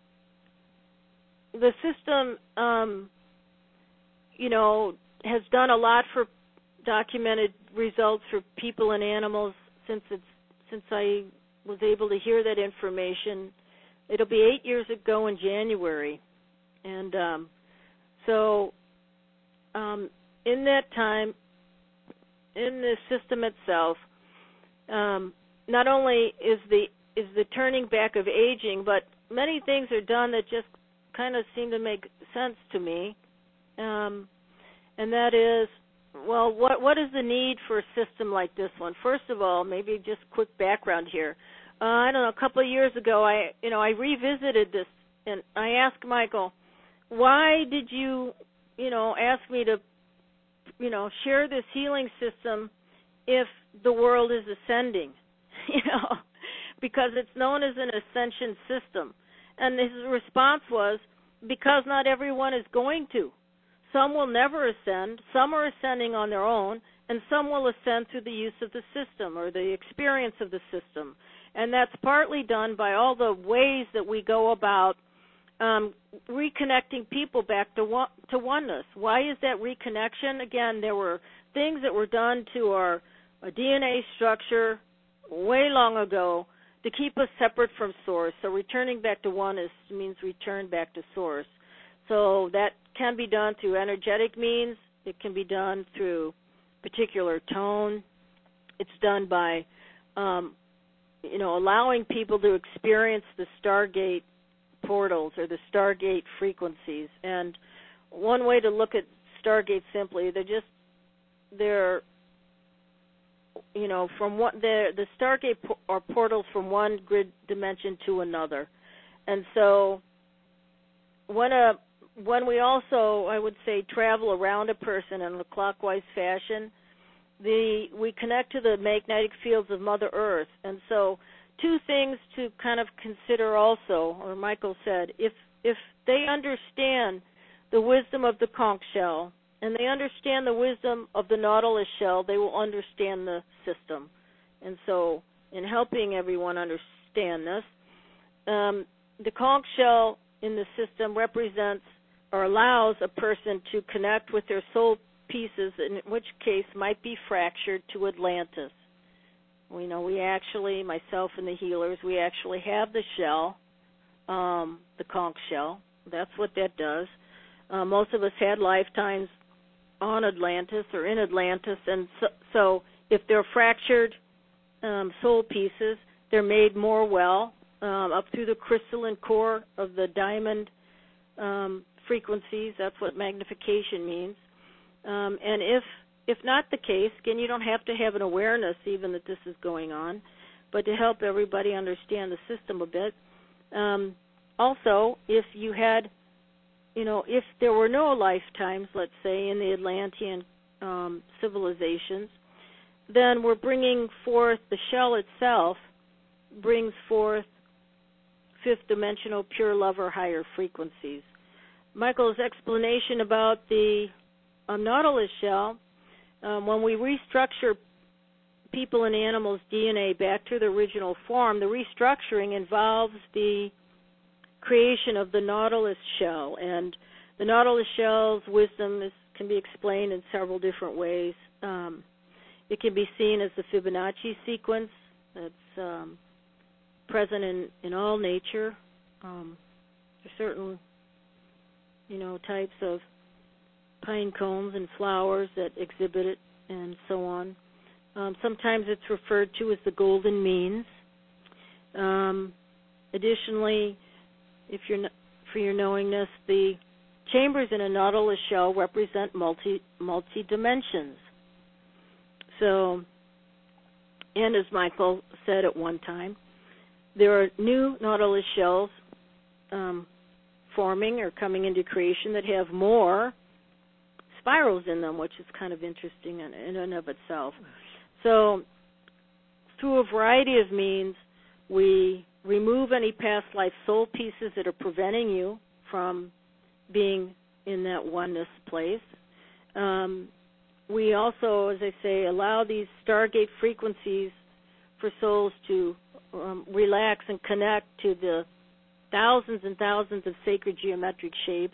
the system, has done a lot for documented results for people and animals since I was able to hear that information. It'll be 8 years ago in January. And in that time, in the system itself, not only is the turning back of aging, but many things are done that just kind of seem to make sense to me. And that is, well, what is the need for a system like this one? First of all, maybe just quick background here. I don't know, a couple of years ago, I revisited this, and I asked Michael, why did you, ask me to, share this healing system if the world is ascending? Because it's known as an ascension system. And his response was, because not everyone is going to. Some will never ascend, some are ascending on their own, and some will ascend through the use of the system or the experience of the system. And that's partly done by all the ways that we go about reconnecting people back to oneness. Why is that reconnection? Again, there were things that were done to our DNA structure way long ago to keep us separate from Source. So returning back to oneness means return back to Source. So that can be done through energetic means. It can be done through particular tone. It's done by, allowing people to experience the Stargate portals or the Stargate frequencies. And one way to look at Stargate simply, they're from what the Stargate are portals from one grid dimension to another. And so when we also, I would say, travel around a person in a clockwise fashion, we connect to the magnetic fields of Mother Earth. And so two things to kind of consider also, or Michael said, if they understand the wisdom of the conch shell and they understand the wisdom of the nautilus shell, they will understand the system. And so in helping everyone understand this, the conch shell in the system represents or allows a person to connect with their soul pieces, in which case might be fractured to Atlantis. We know we actually, myself and the healers, we actually have the shell, the conch shell. That's what that does. Most of us had lifetimes on Atlantis or in Atlantis, and so if they're fractured soul pieces, they're made more well up through the crystalline core of the diamond frequencies. That's what magnification means. And if not the case, again, you don't have to have an awareness even that this is going on, but to help everybody understand the system a bit. Also, if you had, if there were no lifetimes, let's say, in the Atlantean civilizations, then we're bringing forth, the shell itself brings forth fifth dimensional pure love or higher frequencies. Michael's explanation about the nautilus shell, when we restructure people and animals' DNA back to the original form, the restructuring involves the creation of the nautilus shell. And the nautilus shell's wisdom can be explained in several different ways. It can be seen as the Fibonacci sequence that's present in all nature. There's certain, types of pine cones and flowers that exhibit it, and so on. Sometimes it's referred to as the golden means. Additionally, for your knowingness, the chambers in a nautilus shell represent multi-dimensions. So, and as Michael said at one time, there are new nautilus shells forming or coming into creation that have more spirals in them, which is kind of interesting in and of itself. So, through a variety of means, we remove any past life soul pieces that are preventing you from being in that oneness place. We also, as I say, allow these stargate frequencies for souls to relax and connect to the thousands and thousands of sacred geometric shapes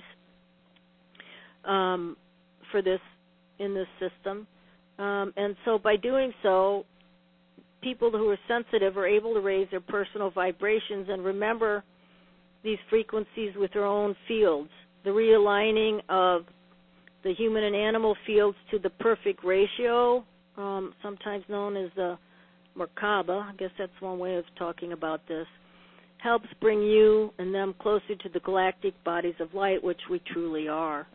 for this in this system. And so by doing so, people who are sensitive are able to raise their personal vibrations and remember these frequencies with their own fields. The realigning of the human and animal fields to the perfect ratio, sometimes known as the Merkaba, I guess that's one way of talking about this, helps bring you and them closer to the galactic bodies of light, which we truly are.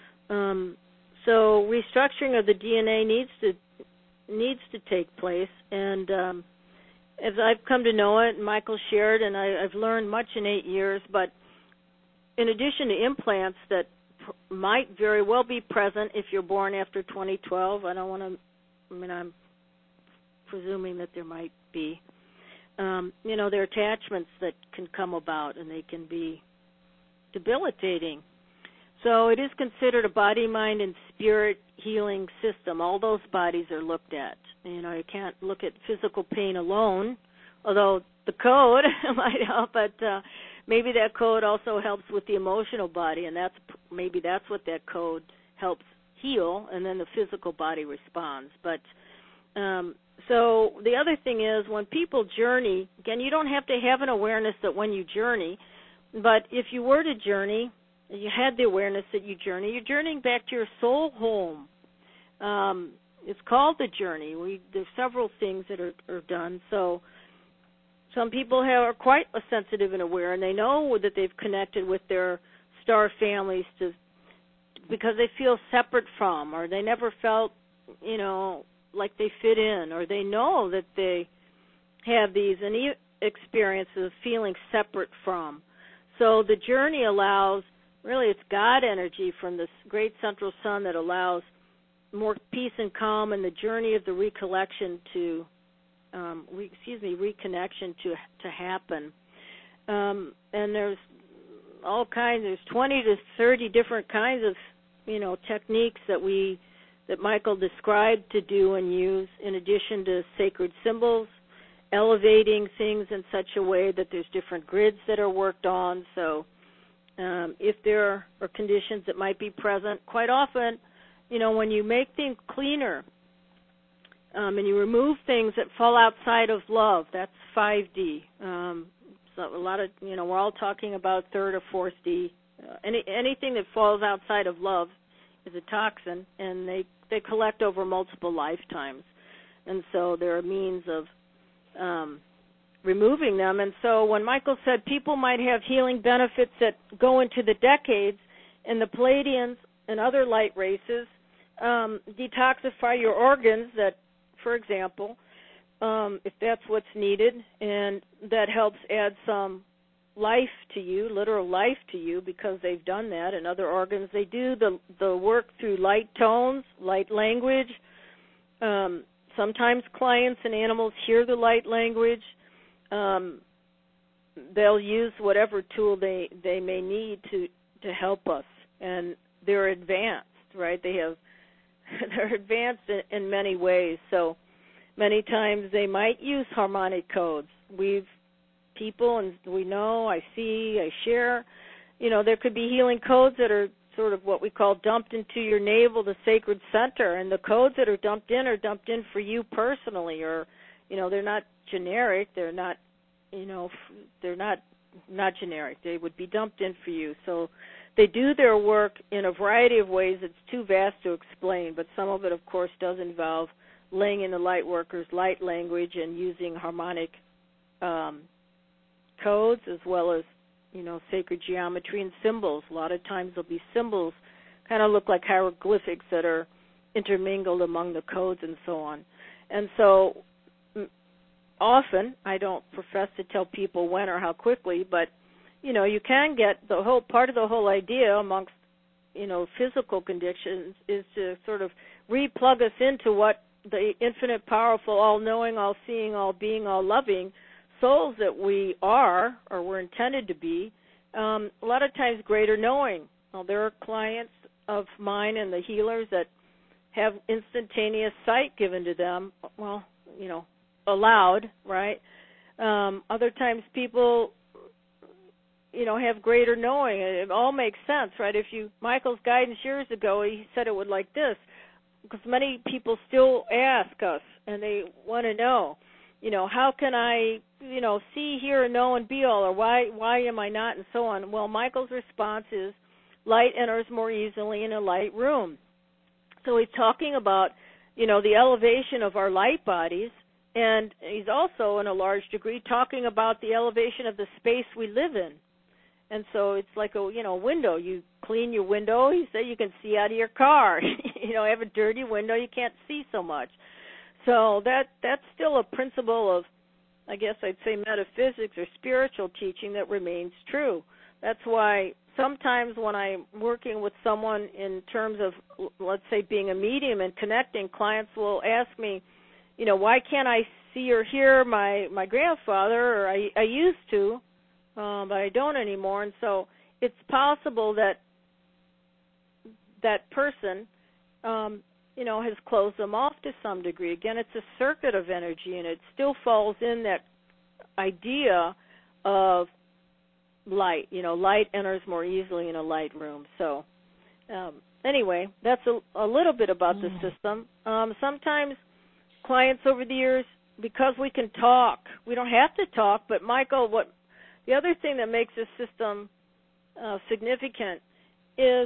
So restructuring of the DNA needs to take place, and as I've come to know it, Michael shared, and I've learned much in 8 years, but in addition to implants that might very well be present if you're born after 2012, I'm presuming that there might be, there are attachments that can come about, and they can be debilitating. So it is considered a body, mind, and spirit healing system. All those bodies are looked at. You can't look at physical pain alone, although the code might help, but maybe that code also helps with the emotional body, and maybe that's what that code helps heal, and then the physical body responds. But so the other thing is, when people journey, again, you don't have to have an awareness that when you journey, but if you were to journey, you had the awareness that you're journeying back to your soul home. It's called the journey. There's several things that are done. So some people are quite sensitive and aware, and they know that they've connected with their star families because they feel separate from, or they never felt, like they fit in, or they know that they have these experiences of feeling separate from. So the journey allows, really it's God energy from this great central sun that allows more peace and calm in the journey of the reconnection to happen. And there's all kinds, there's 20 to 30 different kinds of, techniques that Michael described to do and use, in addition to sacred symbols, elevating things in such a way that there's different grids that are worked on. So if there are conditions that might be present, quite often, when you make things cleaner and you remove things that fall outside of love, that's 5D. So a lot of, we're all talking about 3rd or 4th D. Anything that falls outside of love is a toxin, and they collect over multiple lifetimes. And so there are means of removing them. And so when Michael said people might have healing benefits that go into the decades, and the Pleiadians and other light races detoxify your organs that, for example, if that's what's needed, and that helps add some life to you, literal life to you, because they've done that, and other organs, they do the work through light tones, light language. Sometimes clients and animals hear the light language. They'll use whatever tool they may need to help us, and they're advanced, right? They're advanced in many ways. So many times they might use harmonic codes. We've people, and we know, I see, I share. There could be healing codes that are sort of what we call dumped into your navel, the sacred center, and the codes that are dumped in for you personally, or they're not generic, they're not generic. They would be dumped in for you. So they do their work in a variety of ways. It's too vast to explain, but some of it, of course, does involve laying in the light workers' light language and using harmonic codes, as well as sacred geometry and symbols. A lot of times there'll be symbols, kind of look like hieroglyphics that are intermingled among the codes and so on. And so often, I don't profess to tell people when or how quickly, but you can get the whole part of the whole idea amongst physical conditions is to sort of re-plug us into what the infinite, powerful, all-knowing, all-seeing, all-being, all-loving souls that we are, or we're intended to be. A lot of times greater knowing. Well, there are clients of mine and the healers that have instantaneous sight given to them, allowed, right? Other times people, have greater knowing. It all makes sense, right? Michael's guidance years ago, he said it would like this, because many people still ask us, and they want to know, how can I, see, hear, know, and be all, or why am I not, and so on. Well, Michael's response is, light enters more easily in a light room. So he's talking about, the elevation of our light bodies, and he's also, in a large degree, talking about the elevation of the space we live in. And so it's like a, window. You clean your window, you say you can see out of your car. Have a dirty window, you can't see so much. So that's still a principle of, I guess I'd say, metaphysics or spiritual teaching that remains true. That's why sometimes when I'm working with someone in terms of, let's say, being a medium and connecting, clients will ask me, why can't I see or hear my grandfather, or I used to, but I don't anymore. And so it's possible that that person, has closed them off to some degree. Again, it's a circuit of energy, and it still falls in that idea of light. Light enters more easily in a light room. So anyway, that's a little bit about the system. Sometimes clients over the years, because we can talk, we don't have to talk, but Michael, the other thing that makes this system significant is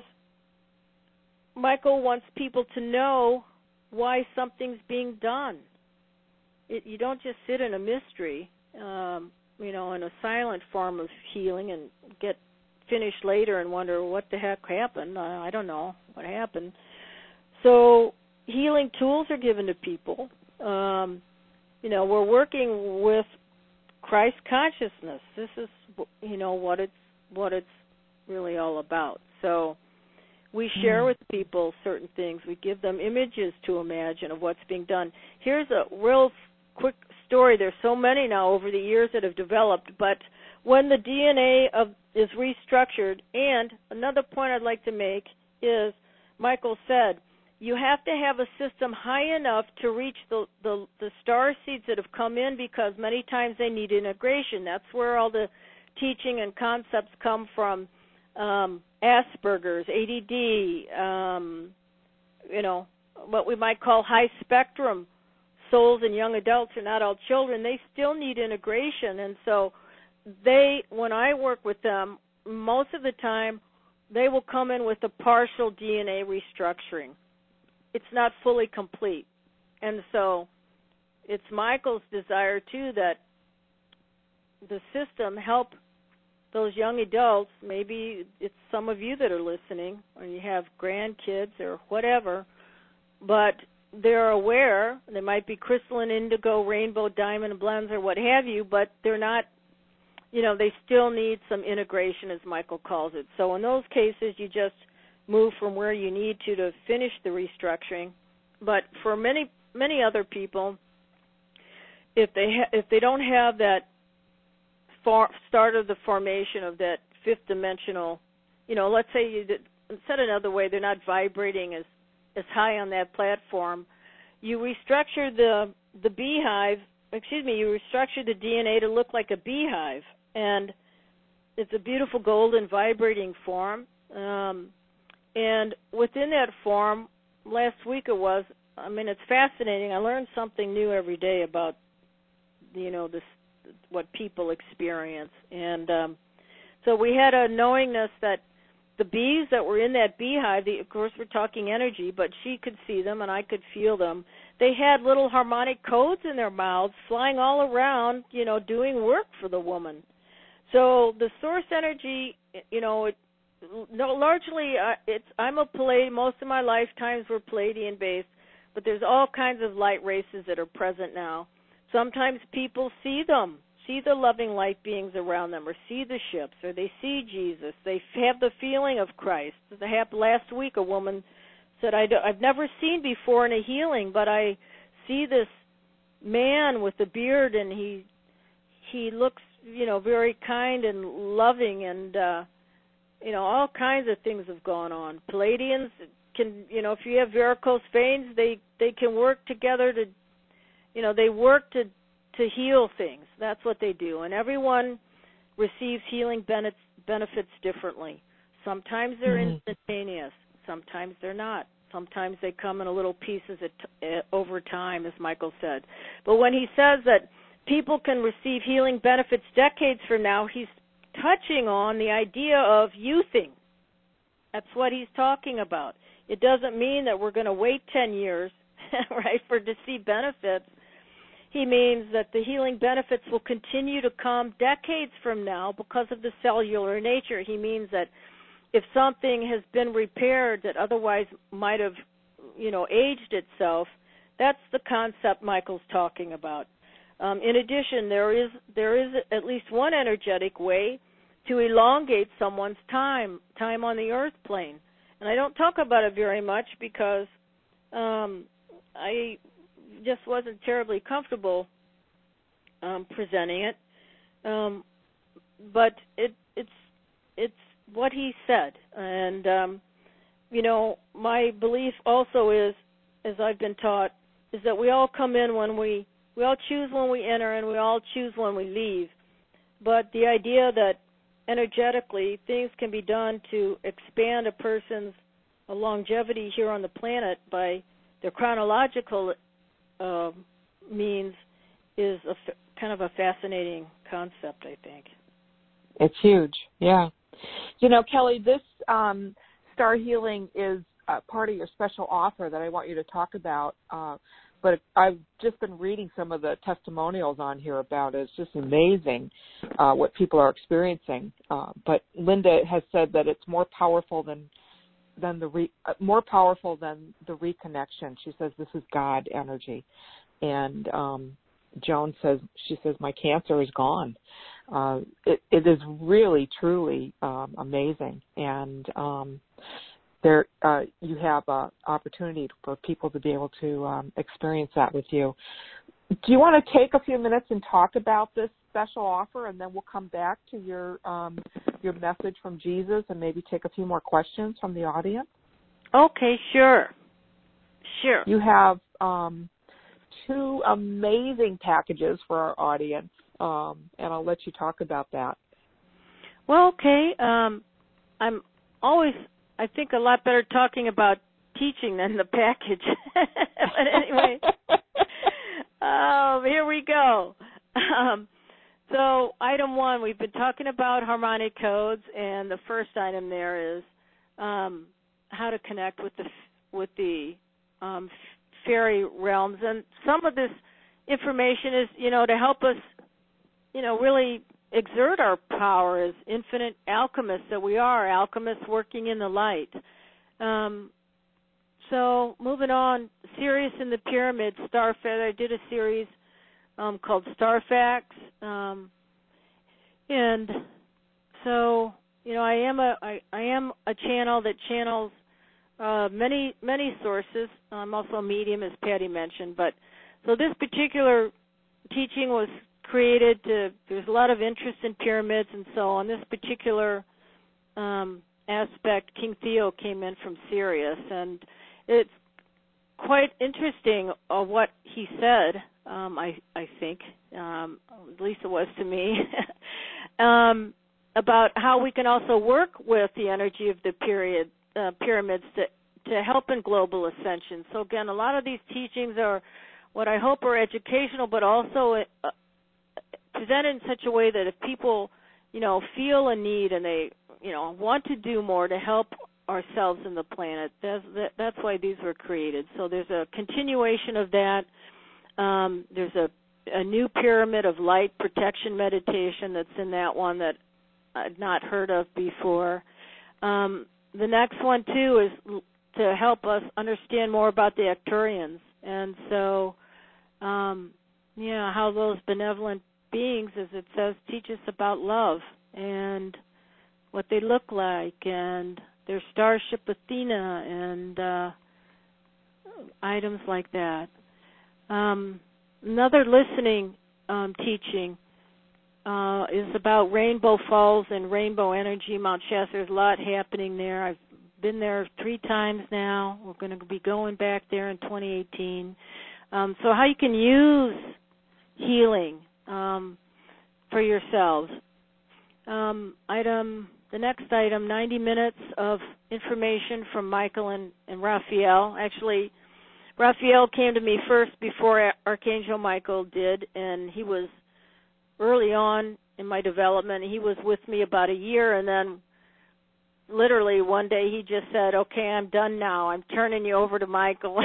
Michael wants people to know why something's being done. You don't just sit in a mystery, in a silent form of healing and get finished later and wonder what the heck happened. I don't know what happened. So healing tools are given to people. We're working with Christ consciousness. This is, what it's really all about. So we share with people certain things. We give them images to imagine of what's being done. Here's a real quick story. There's so many now over the years that have developed, but when the DNA is restructured, and another point I'd like to make is, Michael said, you have to have a system high enough to reach the star seeds that have come in, because many times they need integration. That's where all the teaching and concepts come from. Asperger's, ADD, what we might call high spectrum souls and young adults are not all children. They still need integration. And so when I work with them, most of the time they will come in with a partial DNA restructuring. It's not fully complete. And so it's Michael's desire, too, that the system help those young adults. Maybe it's some of you that are listening, or you have grandkids or whatever, but they're aware. They might be crystalline, indigo, rainbow, diamond blends, or what have you, but they're not, they still need some integration, as Michael calls it. So in those cases, you just move from where you need to finish the restructuring. But for many other people, if they don't have that start of the formation of that fifth dimensional, let's say, said another way, they're not vibrating as high on that platform, you restructure the beehive you restructured the DNA to look like a beehive, and it's a beautiful golden vibrating form. And within that form, last week it was, it's fascinating. I learn something new every day about, this, what people experience. And so we had a knowingness that the bees that were in that beehive, of course we're talking energy, but she could see them and I could feel them. They had little harmonic codes in their mouths flying all around, doing work for the woman. So the source energy, largely I'm a Palladian. Most of my lifetimes were Palladian based, but there's all kinds of light races that are present now. Sometimes people see them, see the loving light beings around them, or see the ships, or they see Jesus. They have the feeling of Christ. Last week a woman said, I've never seen before in a healing, but I see this man with a beard, and he looks, very kind and loving, and all kinds of things have gone on. Palladians can, if you have varicose veins, they can work together to, they work to heal things. That's what they do. And everyone receives healing benefits differently. Sometimes they're instantaneous. Sometimes they're not. Sometimes they come in a little pieces over time, as Michael said. But when he says that people can receive healing benefits decades from now, he's touching on the idea of youthing. That's what he's talking about. It doesn't mean that we're going to wait 10 years, right, to see benefits. He means that the healing benefits will continue to come decades from now because of the cellular nature. He means that if something has been repaired that otherwise might have, aged itself, that's the concept Michael's talking about. In addition, there is at least one energetic way to elongate someone's time on the earth plane. And I don't talk about it very much because I just wasn't terribly comfortable presenting it. But it's what he said. And, my belief also is, as I've been taught, is that we all come in we all choose when we enter and we all choose when we leave. But the idea that energetically things can be done to expand a person's longevity here on the planet by their chronological means is kind of a fascinating concept, I think. It's huge, yeah. Kelly, this star healing is part of your special offer that I want you to talk about. But I've just been reading some of the testimonials on here about it. It's just amazing what people are experiencing. But Linda has said that it's more powerful than the reconnection. She says this is God energy, and Joan says my cancer is gone. It is really truly amazing, and there you have an opportunity for people to be able to experience that with you. Do you want to take a few minutes and talk about this special offer, and then we'll come back to your message from Jesus and maybe take a few more questions from the audience? Okay, sure. You have two amazing packages for our audience, and I'll let you talk about that. Well, okay. I'm always, I think, a lot better talking about teaching than the package. But anyway, here we go. So item one, we've been talking about harmonic codes, and the first item there is how to connect with the fairy realms. And some of this information is, to help us, really exert our power as infinite alchemists that we are, alchemists working in the light. So moving on, Sirius in the Pyramid, Starfeather. I did a series called Star Facts. And so, I am a channel that channels many sources. I'm also a medium, as Patty mentioned. But so this particular teaching was created there's a lot of interest in pyramids and so on. This particular aspect, King Theo came in from Sirius, and it's quite interesting what he said. I think, at least it was to me, about how we can also work with the energy of the pyramids to help in global ascension. So again, a lot of these teachings are what I hope are educational, but also presented in such a way that if people, feel a need and they, want to do more to help ourselves and the planet, that's why these were created. So there's a continuation of that. There's a new pyramid of light protection meditation that's in that one that I'd not heard of before. The next one, too, is to help us understand more about the Arcturians. And so, how those benevolent beings, as it says, teach us about love and what they look like and their starship Athena and items like that. Another listening teaching is about Rainbow Falls and Rainbow Energy, Mount Shasta. There's a lot happening there. I've been there 3 times now. We're going to be going back there in 2018. So how you can use healing for yourselves. The next item, 90 minutes of information from Michael and Raphael. Actually, Raphael came to me first before Archangel Michael did, and he was early on in my development. He was with me about a year, and then literally one day he just said, "Okay, I'm done now. I'm turning you over to Michael."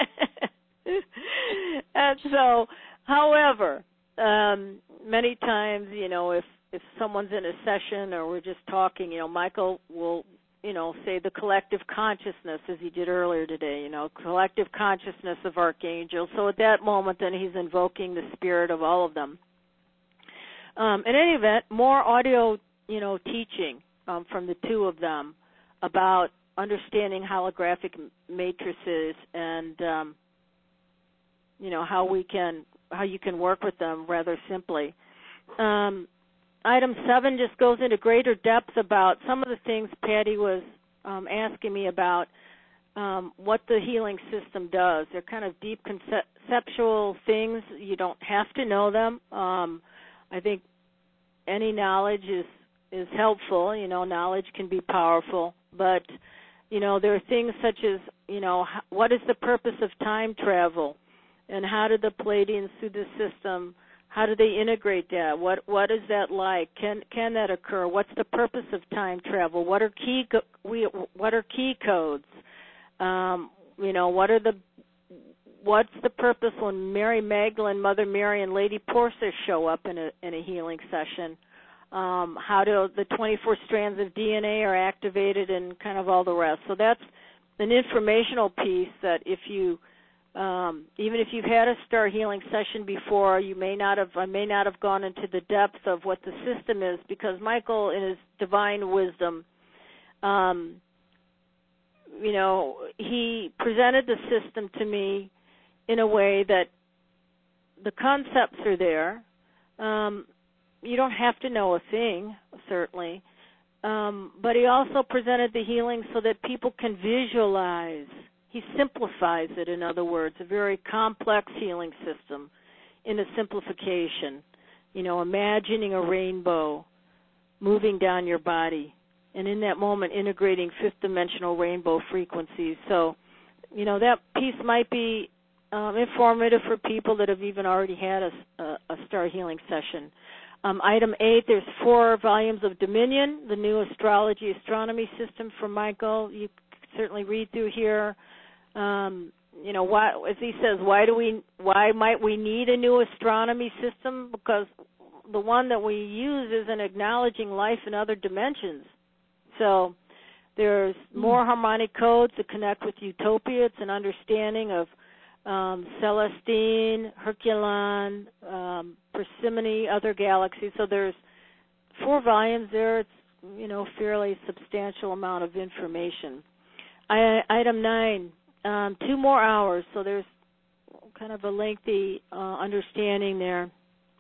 And so, however, many times, if someone's in a session or we're just talking, Michael will, say the collective consciousness, as he did earlier today, collective consciousness of archangels. So at that moment, then he's invoking the spirit of all of them. In any event, more audio, teaching from the 2 of them about understanding holographic matrices and, how you can work with them rather simply. Item 7 just goes into greater depth about some of the things Patty was asking me about, what the healing system does. They're kind of deep conceptual things. You don't have to know them. I think any knowledge is helpful. Knowledge can be powerful. But, there are things such as, what is the purpose of time travel? And how did the Pleiadians through the system, how do they integrate that? What is that like? Can that occur? What's the purpose of time travel? What are key codes? What's the purpose when Mary Magdalene, Mother Mary, and Lady Portia show up in a healing session? How do the 24 strands of DNA are activated and kind of all the rest? So that's an informational piece that if you even if you've had a star healing session before, I may not have gone into the depth of what the system is, because Michael, in his divine wisdom, he presented the system to me in a way that the concepts are there. You don't have to know a thing, certainly, but he also presented the healing so that people can visualize. He simplifies it, in other words, a very complex healing system in a simplification. Imagining a rainbow moving down your body, and in that moment integrating 5th-dimensional rainbow frequencies. So, that piece might be informative for people that have even already had a star healing session. Item 8, there's 4 volumes of Dominion, the new astronomy system from Michael. You can certainly read through here. Why, as he says, why might we need a new astronomy system? Because the one that we use isn't acknowledging life in other dimensions. So there's more harmonic codes to connect with Utopia. It's an understanding of Celestine, Herculon, Persephone, other galaxies. So there's 4 volumes there. It's, fairly substantial amount of information. Item 9, 2 more hours. So there's kind of a lengthy understanding there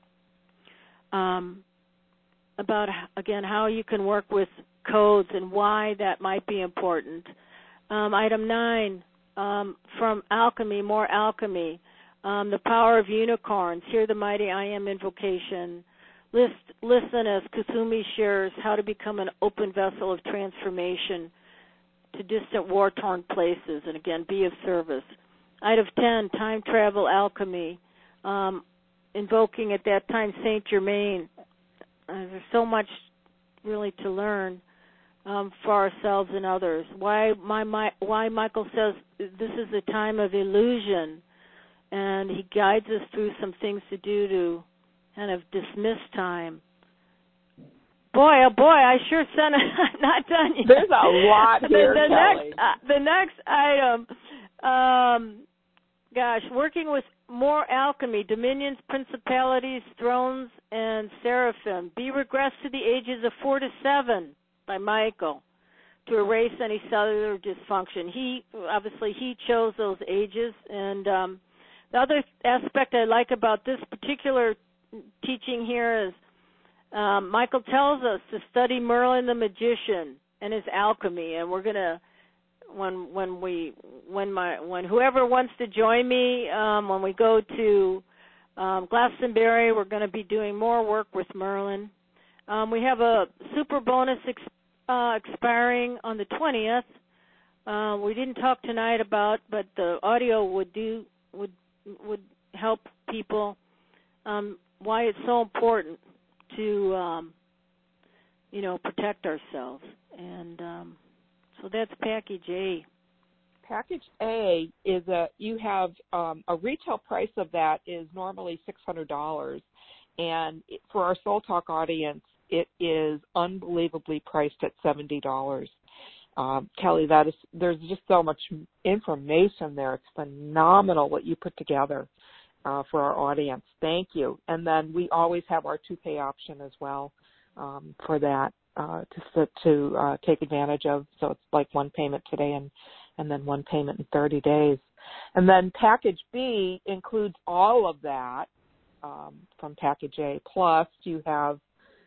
about, again, how you can work with codes and why that might be important. Item 9, from alchemy, more alchemy, the power of unicorns, hear the mighty I am invocation, listen as Kusumi shares how to become an open vessel of transformation to distant war-torn places, and again, be of service. Item 10, time travel alchemy, invoking at that time Saint Germain. There's so much really to learn for ourselves and others. Why Michael says this is a time of illusion, and he guides us through some things to do to kind of dismiss time. Boy, oh boy, I sure sent it. I'm not done yet. There's a lot here, Kelly. The next item, working with more alchemy, dominions, principalities, thrones, and seraphim. Be regressed to the ages of 4 to 7 by Michael to erase any cellular dysfunction. He chose those ages. And the other aspect I like about this particular teaching here is Michael tells us to study Merlin the magician and his alchemy, and we're gonna when whoever wants to join me when we go to Glastonbury, we're going to be doing more work with Merlin. We have a super bonus expiring on the 20th. We didn't talk tonight about, but the audio would help people. Why it's so important to protect ourselves, and so that's package A. Package A is a retail price of that is normally $600, and for our Soul Talk audience, it is unbelievably priced at $70. Kelly, there's just so much information there. It's phenomenal what you put together for our audience. Thank you. And then we always have our 2-pay option as well for that to take advantage of. So it's like one payment today and then one payment in 30 days. And then package B includes all of that from package A. Plus you have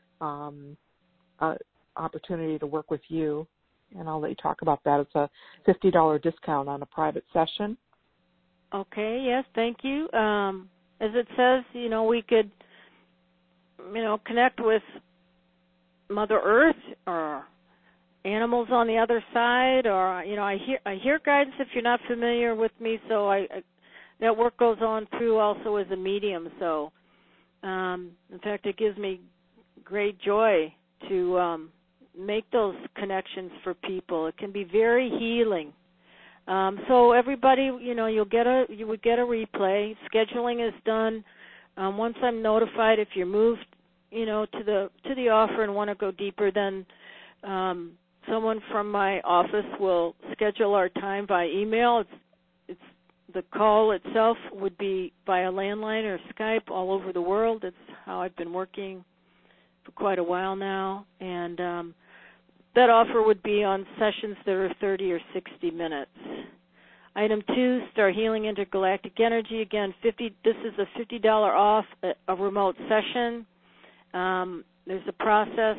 opportunity to work with you, and I'll let you talk about that. It's a $50 discount on a private session. Okay, yes, thank you. As it says, we could, connect with Mother Earth or animals on the other side, or, I hear guidance if you're not familiar with me, so that work goes on through also as a medium. So, in fact, it gives me great joy to make those connections for people. It can be very healing. So everybody, you would get a replay. Scheduling is done. Once I'm notified, if you're moved, to the offer and want to go deeper, then someone from my office will schedule our time by email. It's the call itself would be via landline or Skype all over the world. That's how I've been working for quite a while now, and that offer would be on sessions that are 30 or 60 minutes. Item 2, Start Healing Intergalactic Energy. Again, this is a $50 off a remote session. There's a process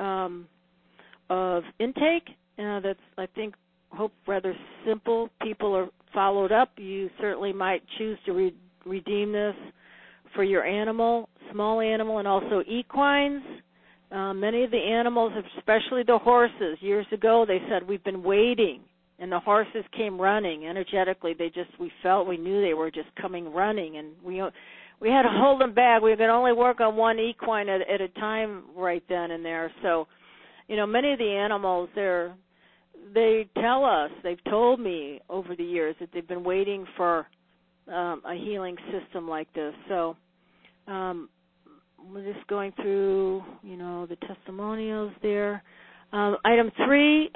of intake that's, I hope rather simple. People are followed up. You certainly might choose to redeem this for your animal, small animal, and also equines. Many of the animals, especially the horses, years ago they said, we've been waiting, and the horses came running energetically. We knew they were just coming running, and we had to hold them back. We could only work on one equine at a time right then and there. So, many of the animals, they tell us, they've told me over the years that they've been waiting for a healing system like this. So, we're just going through, the testimonials there. Item 3,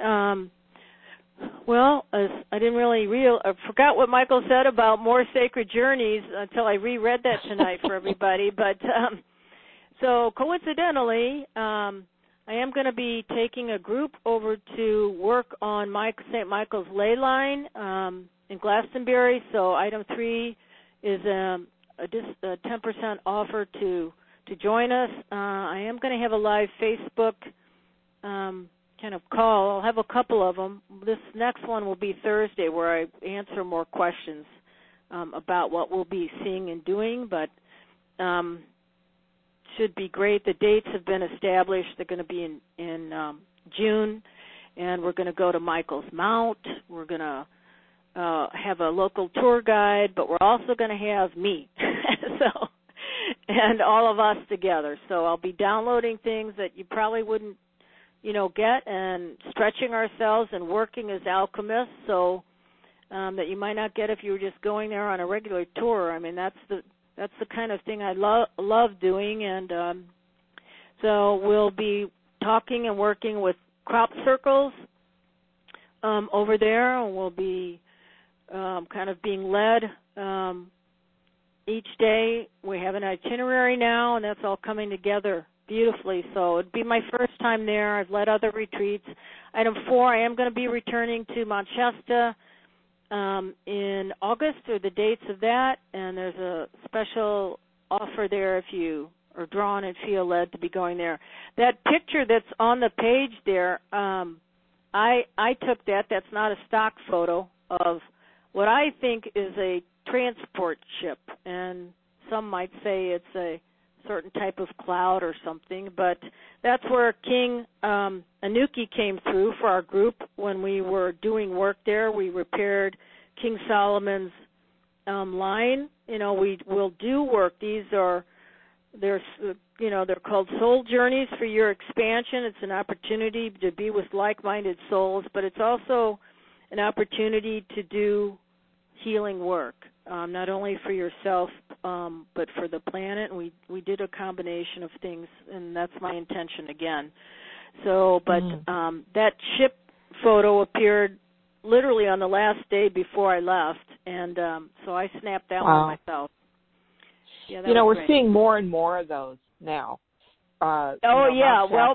I forgot what Michael said about more sacred journeys until I reread that tonight for everybody. But so coincidentally, I am going to be taking a group over to work on St. Michael's ley line in Glastonbury. So item 3 is a 10% offer to join us. I am going to have a live Facebook kind of call. I'll have a couple of them. This next one will be Thursday, where I answer more questions about what we'll be seeing and doing, but should be great. The dates have been established. They're going to be in June, and we're going to go to Michael's Mount. We're going to have a local tour guide, but we're also going to have me, and all of us together. So I'll be downloading things that you probably wouldn't, get, and stretching ourselves and working as alchemists, so that you might not get if you were just going there on a regular tour. I mean, that's the kind of thing I love doing, and so we'll be talking and working with crop circles over there, and we'll be kind of being led each day. We have an itinerary now, and that's all coming together beautifully. So it'd be my first time there. I've led other retreats. Item 4, I am going to be returning to Mount Shasta in August, or the dates of that, and there's a special offer there if you are drawn and feel led to be going there. That picture that's on the page there, I took that. That's not a stock photo of what I think is a transport ship, and some might say it's a certain type of cloud or something, but that's where King Anuki came through for our group when we were doing work there. We repaired King Solomon's line. We'll do work. They're called soul journeys for your expansion. It's an opportunity to be with like-minded souls, but it's also an opportunity to do healing work, not only for yourself, but for the planet. And we did a combination of things, and that's my intention again. So, but that ship photo appeared literally on the last day before I left, and so I snapped that one myself. Yeah, we're great. seeing more and more of those now. Well,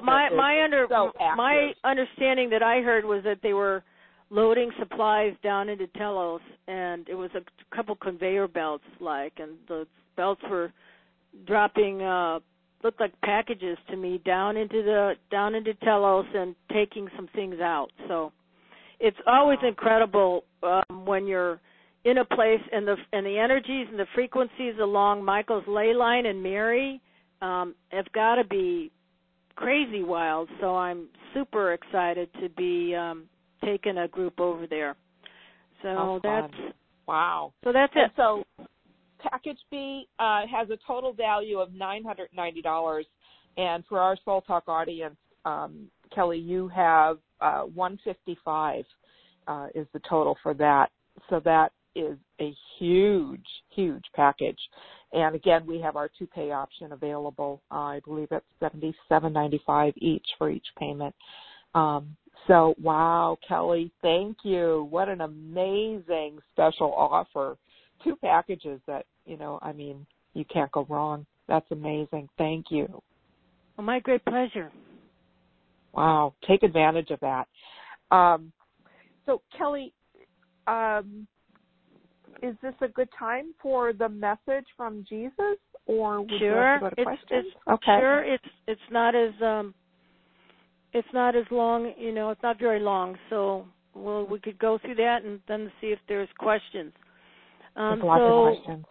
my understanding that I heard was that they were loading supplies down into Telos, and it was a couple conveyor belts, and the belts were dropping looked like packages to me down into Telos and taking some things out. So it's always incredible when you're in a place, and the energies and the frequencies along Michael's ley line and Mary have got to be crazy wild. So I'm super excited to be taking a group over there. So that's wow. So that's it. So Package B has a total value of $990, and for our Soul Talk audience, Kelly, you have $155 is the total for that. So that is a huge, huge package. And again, we have our 2-pay option available. I believe it's $77.95 each for each payment. So, wow, Kelly, thank you. What an amazing special offer. 2 packages that, you can't go wrong. That's amazing. Thank you. Well, my great pleasure. Wow, take advantage of that. So, Kelly, is this a good time for the message from Jesus, or would you like to go to questions? Okay. Sure, it's not as long, it's not very long, so we could go through that and then see if there's questions. There's lots of questions.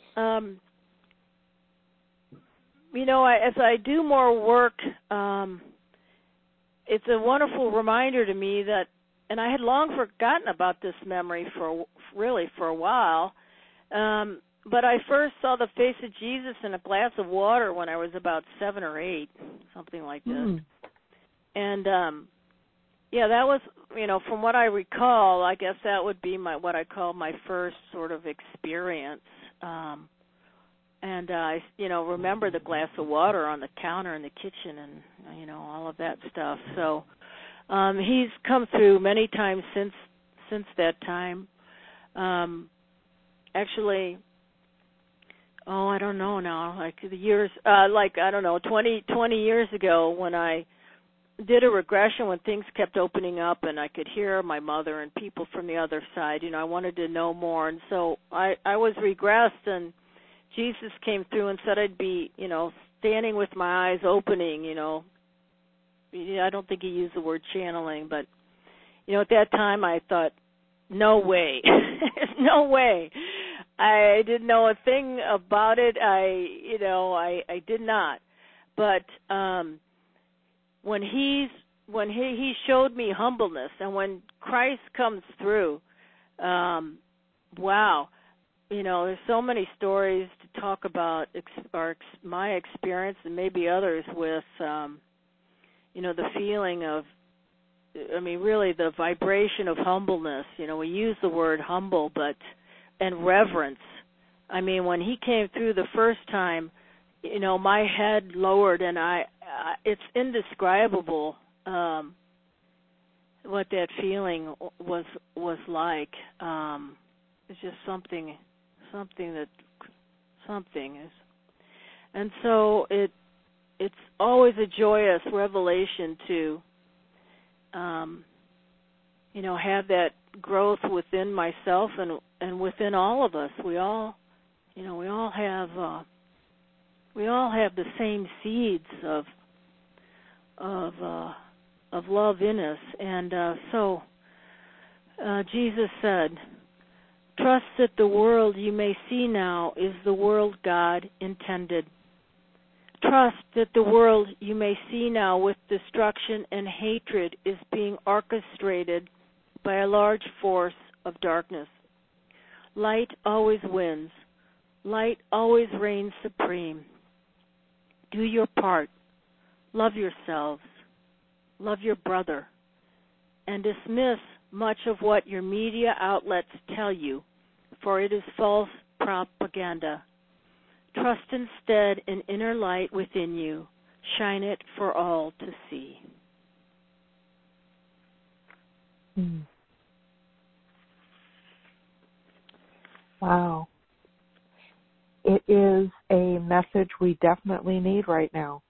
As I do more work, it's a wonderful reminder to me that, and I had long forgotten about this memory for a while, but I first saw the face of Jesus in a glass of water when I was about 7 or 8, something like this. And, that was, from what I recall, I guess that would be what I call my first sort of experience. And I, remember the glass of water on the counter in the kitchen and, all of that stuff. So he's come through many times since that time. Actually, I don't know now, like the years, 20 years ago when I did a regression, when things kept opening up and I could hear my mother and people from the other side, I wanted to know more. And so I was regressed, and Jesus came through and said I'd be, standing with my eyes opening, I don't think he used the word channeling, but, at that time I thought, no way. There's no way. I didn't know a thing about it. I did not. But when he showed me humbleness, and when Christ comes through, wow, there's so many stories to talk about my experience and maybe others with, the feeling of, really the vibration of humbleness. We use the word humble, and reverence. When he came through the first time, my head lowered, and it's indescribable what that feeling was like. It's just something is, and so it's always a joyous revelation to have that growth within myself and within all of us. We all have the same seeds of love in us, and so Jesus said, "Trust that the world you may see now is the world God intended. Trust that the world you may see now with destruction and hatred is being orchestrated by a large force of darkness. Light always wins. Light always reigns supreme. Do your part. Love yourselves. Love your brother. And dismiss much of what your media outlets tell you, for it is false propaganda. Trust instead an inner light within you. Shine it for all to see." Wow. It is a message we definitely need right now.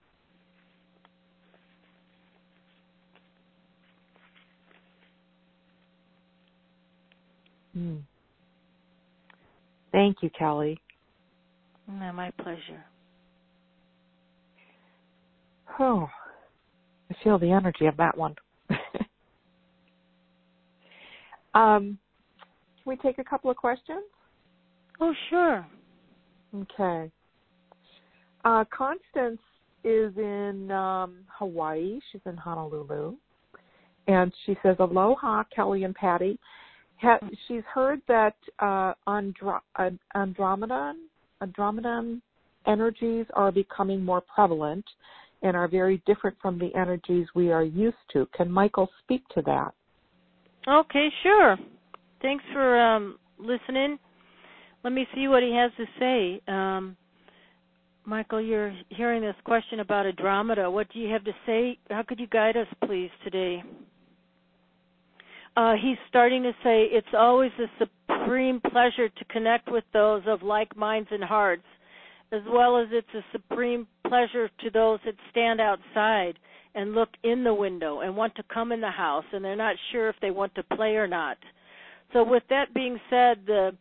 Thank you, Kelly. My pleasure. Oh, I feel the energy of that one. Can we take a couple of questions? Oh, sure. Okay. Constance is in Hawaii. She's in Honolulu. And she says, "Aloha, Kelly and Patty." She's heard that Andromedan energies are becoming more prevalent and are very different from the energies we are used to. Can Michael speak to that? Okay, sure. Thanks for listening. Let me see what he has to say. Michael, you're hearing this question about Andromeda. What do you have to say? How could you guide us, please, today? He's starting to say, "It's always a supreme pleasure to connect with those of like minds and hearts, as well as it's a supreme pleasure to those that stand outside and look in the window and want to come in the house, and they're not sure if they want to play or not." So with that being said, the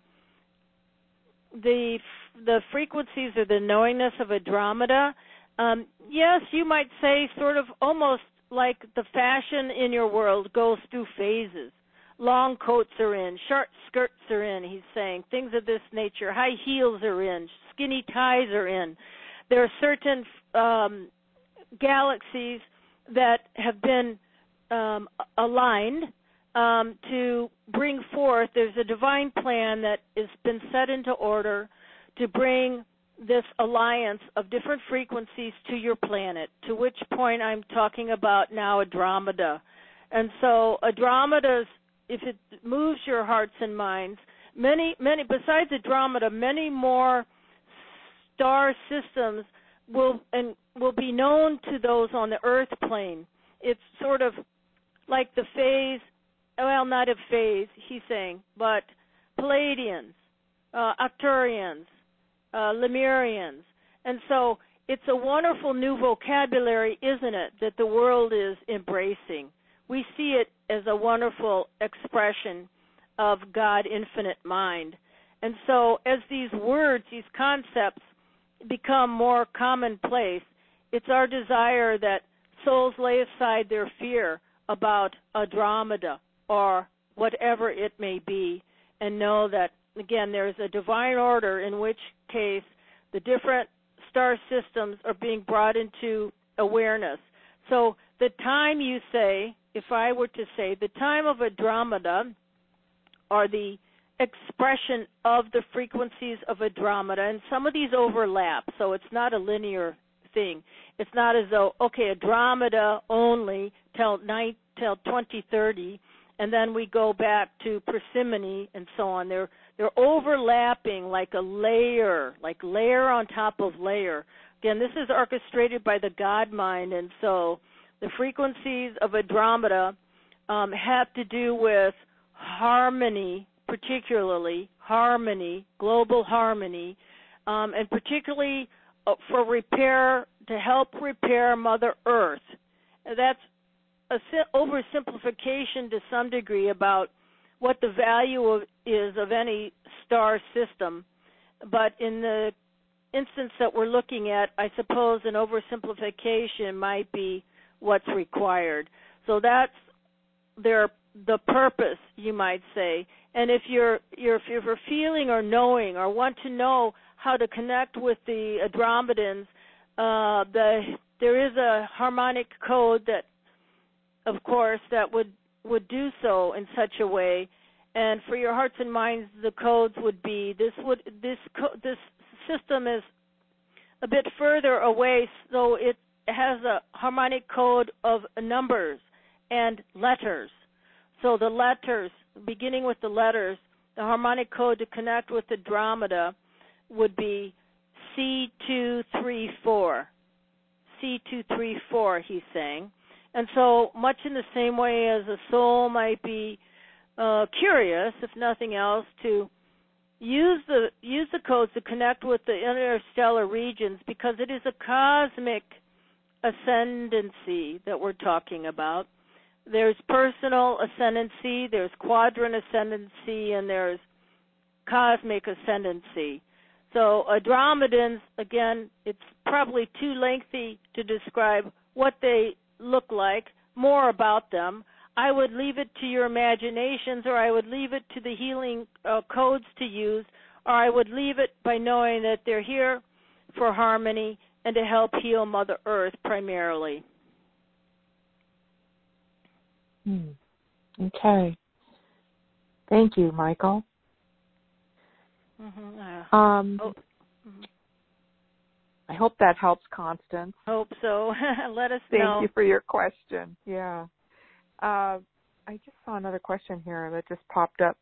frequencies or the knowingness of Andromeda, yes, you might say sort of almost like the fashion in your world goes through phases. Long coats are in, short skirts are in, he's saying, things of this nature. High heels are in, skinny ties are in. There are certain galaxies that have been aligned to bring forth. There's a divine plan that has been set into order to bring this alliance of different frequencies to your planet, to which point I'm talking about now Andromeda. And so Andromeda's, if it moves your hearts and minds, many, besides Andromeda, many more star systems will be known to those on the Earth plane. It's sort of like the phase, well, not a phase, he's saying, but Pleiadians, Arcturians, Lemurians. And so it's a wonderful new vocabulary, isn't it, that the world is embracing. We see it as a wonderful expression of God infinite mind. And so as these words, these concepts become more commonplace, it's our desire that souls lay aside their fear about Andromeda or whatever it may be, and know that, again, there's a divine order in which case the different star systems are being brought into awareness. So the time, you say, if I were to say, the time of Andromeda, or the expression of the frequencies of Andromeda, and some of these overlap, so it's not a linear thing. It's not as though, okay, Andromeda only till 2030, and then we go back to Persephone and so on. They're overlapping like a layer, like layer on top of layer. Again, this is orchestrated by the God mind, and so the frequencies of Andromeda have to do with harmony, particularly harmony, global harmony, and particularly for repair, to help repair Mother Earth. That's a oversimplification to some degree about what the value is of any star system, but in the instance that we're looking at, I suppose an oversimplification might be what's required. So that's the purpose, you might say. And if you're feeling or knowing or want to know how to connect with the Andromedans, there is a harmonic code that, of course, that would do so in such a way. And for your hearts and minds, the codes would be this system is a bit further away, so it has a harmonic code of numbers and letters. So the letters, beginning with the letters, the harmonic code to connect with Andromeda would be C234. C234, he's saying. And so much in the same way as a soul might be curious, if nothing else, to use the codes to connect with the interstellar regions, because it is a cosmic ascendancy that we're talking about. There's personal ascendancy, there's quadrant ascendancy, and there's cosmic ascendancy. So Andromedans, again, it's probably too lengthy to describe what they look like, more about them. I would leave it to your imaginations, or I would leave it to the healing codes to use, or I would leave it by knowing that they're here for harmony and to help heal Mother Earth primarily. Okay. Thank you, Michael. I hope that helps, Constance. Hope so. Let us know. Thank you for your question. Yeah. I just saw another question here that just popped up.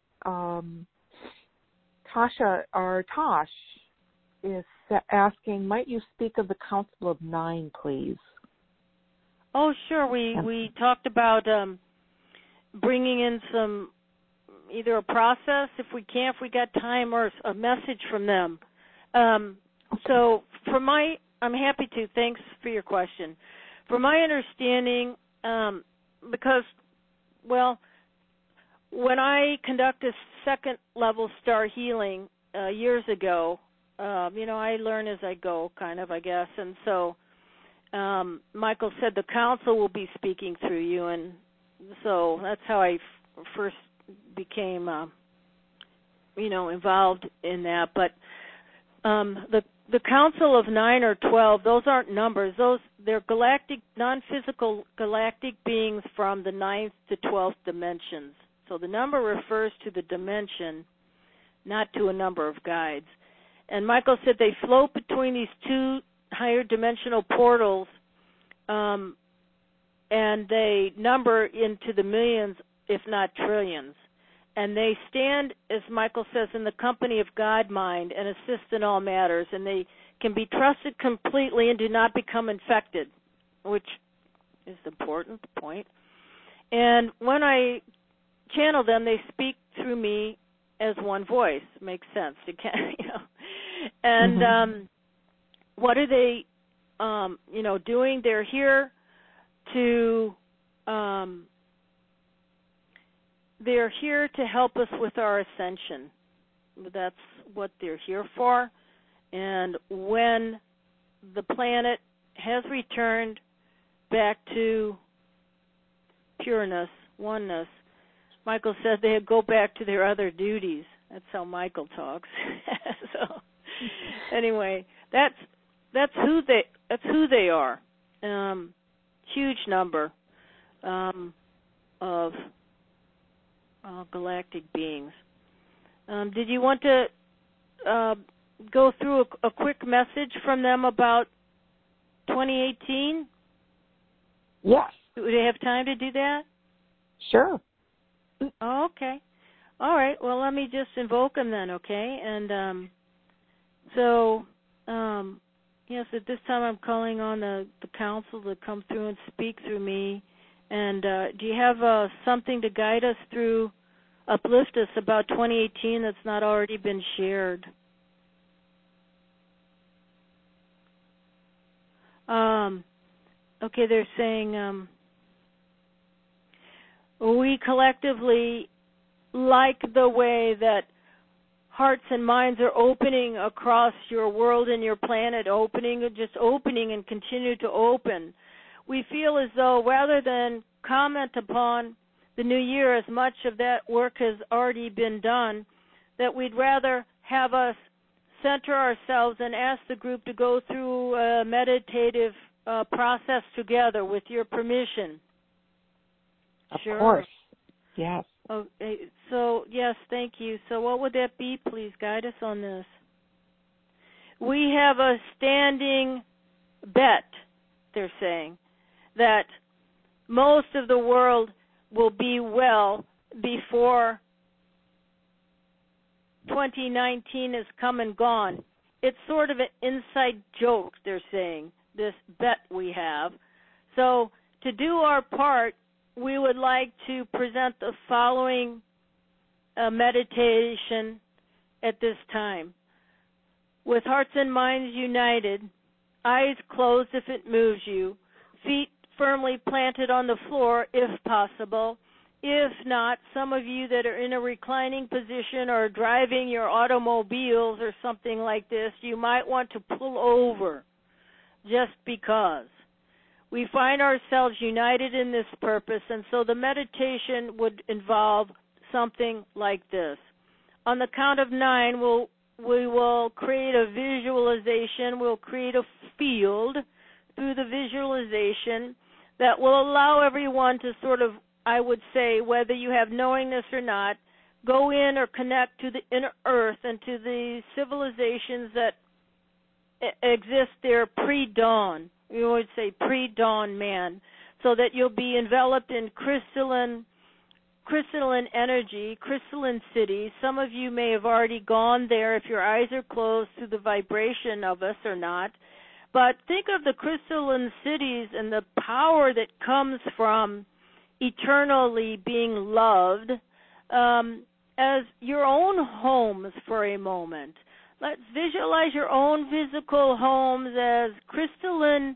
Tasha, or Tosh, is asking, might you speak of the Council of Nine, please? Oh, sure. We talked about bringing in some, either a process, if we we got time, or a message from them. So I'm happy to. Thanks for your question. For my understanding, because, well, when I conduct a second level star healing years ago, I learn as I go, kind of, I guess. And so Michael said the council will be speaking through you, and so that's how I first became, involved in that. But the Council of 9 or 12, those aren't numbers. They're galactic, non-physical galactic beings from the 9th to 12th dimensions. So the number refers to the dimension, not to a number of guides. And Michael said they float between these two higher dimensional portals, and they number into the millions, if not trillions. And they stand, as Michael says, in the company of God mind and assist in all matters. And they can be trusted completely and do not become infected, which is the important point. And when I channel them, they speak through me as one voice. Makes sense. You can't, And what are they, doing? They're here to... They're here to help us with our ascension. That's what they're here for. And when the planet has returned back to pureness, oneness. Michael said they'd go back to their other duties. That's how Michael talks. So anyway, that's who they are. Huge number of galactic beings. Did you want to go through a quick message from them about 2018? Yes. Do they have time to do that? Sure. Oh, okay. All right. Well, let me just invoke them then, okay? And yes, at this time I'm calling on the council to come through and speak through me. And do you have something to guide us through, uplift us about 2018 that's not already been shared? Okay, they're saying we collectively like the way that hearts and minds are opening across your world and your planet, opening and continue to open. We feel as though rather than comment upon the new year, as much of that work has already been done, that we'd rather have us center ourselves and ask the group to go through a meditative process together with your permission. Of Sure. course. Yes. Okay, so yes, thank you. So what would that be? Please guide us on this. We have a standing bet, they're saying, that most of the world will be well before 2019 is come and gone. It's sort of an inside joke, they're saying, this bet we have. So to do our part, we would like to present the following meditation at this time. With hearts and minds united, eyes closed if it moves you, feet firmly planted on the floor if possible. If not, some of you that are in a reclining position or driving your automobiles or something like this, you might want to pull over just because. We find ourselves united in this purpose, and so the meditation would involve something like this. On the count of 9, we will create a visualization. We'll create a field through the visualization that will allow everyone to sort of, I would say, whether you have knowingness or not, go in or connect to the inner earth and to the civilizations that exist there pre-dawn. We would say pre-dawn man, so that you'll be enveloped in crystalline energy, crystalline cities. Some of you may have already gone there if your eyes are closed to the vibration of us or not. But think of the crystalline cities and the power that comes from eternally being loved as your own homes for a moment. Let's visualize your own physical homes as a crystalline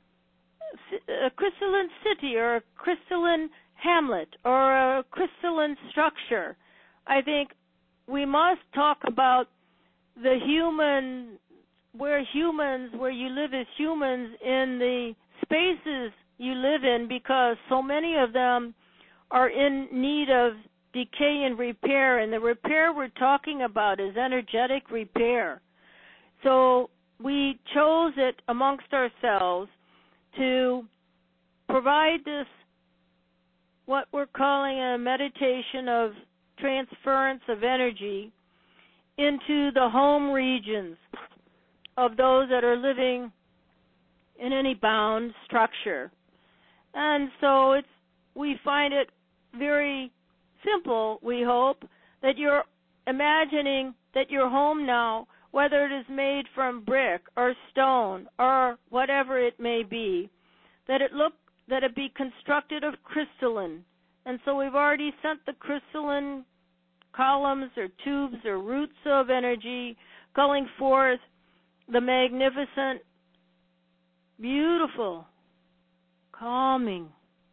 city or a crystalline hamlet or a crystalline structure. I think we must talk about the where you live as humans in the spaces you live in, because so many of them are in need of decay and repair, and the repair we're talking about is energetic repair. So we chose it amongst ourselves to provide this, what we're calling a meditation of transference of energy into the home regions of those that are living in any bound structure. And so we find it very simple, we hope, that you're imagining that your home now, whether it is made from brick or stone or whatever it may be, that it be constructed of crystalline. And so we've already sent the crystalline columns or tubes or roots of energy going forth the magnificent, beautiful, calming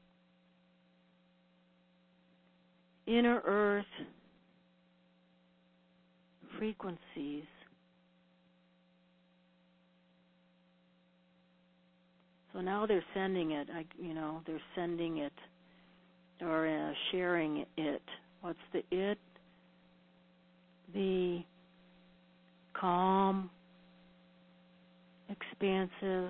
inner earth frequencies. So now they're sending it. They're sending it or sharing it. What's the it? The calm, expansive,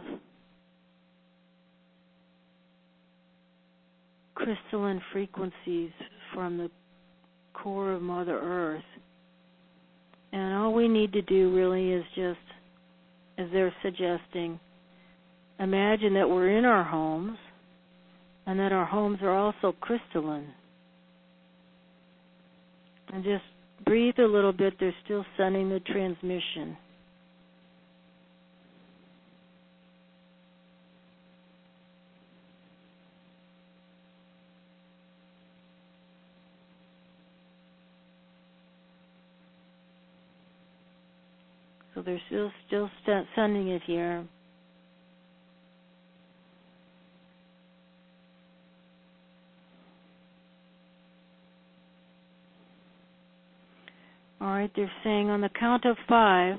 crystalline frequencies from the core of Mother Earth. And all we need to do really is just, as they're suggesting, imagine that we're in our homes and that our homes are also crystalline. And just breathe a little bit. They're still sending the transmission. So they're still sending it here. All right, they're saying on the count of 5,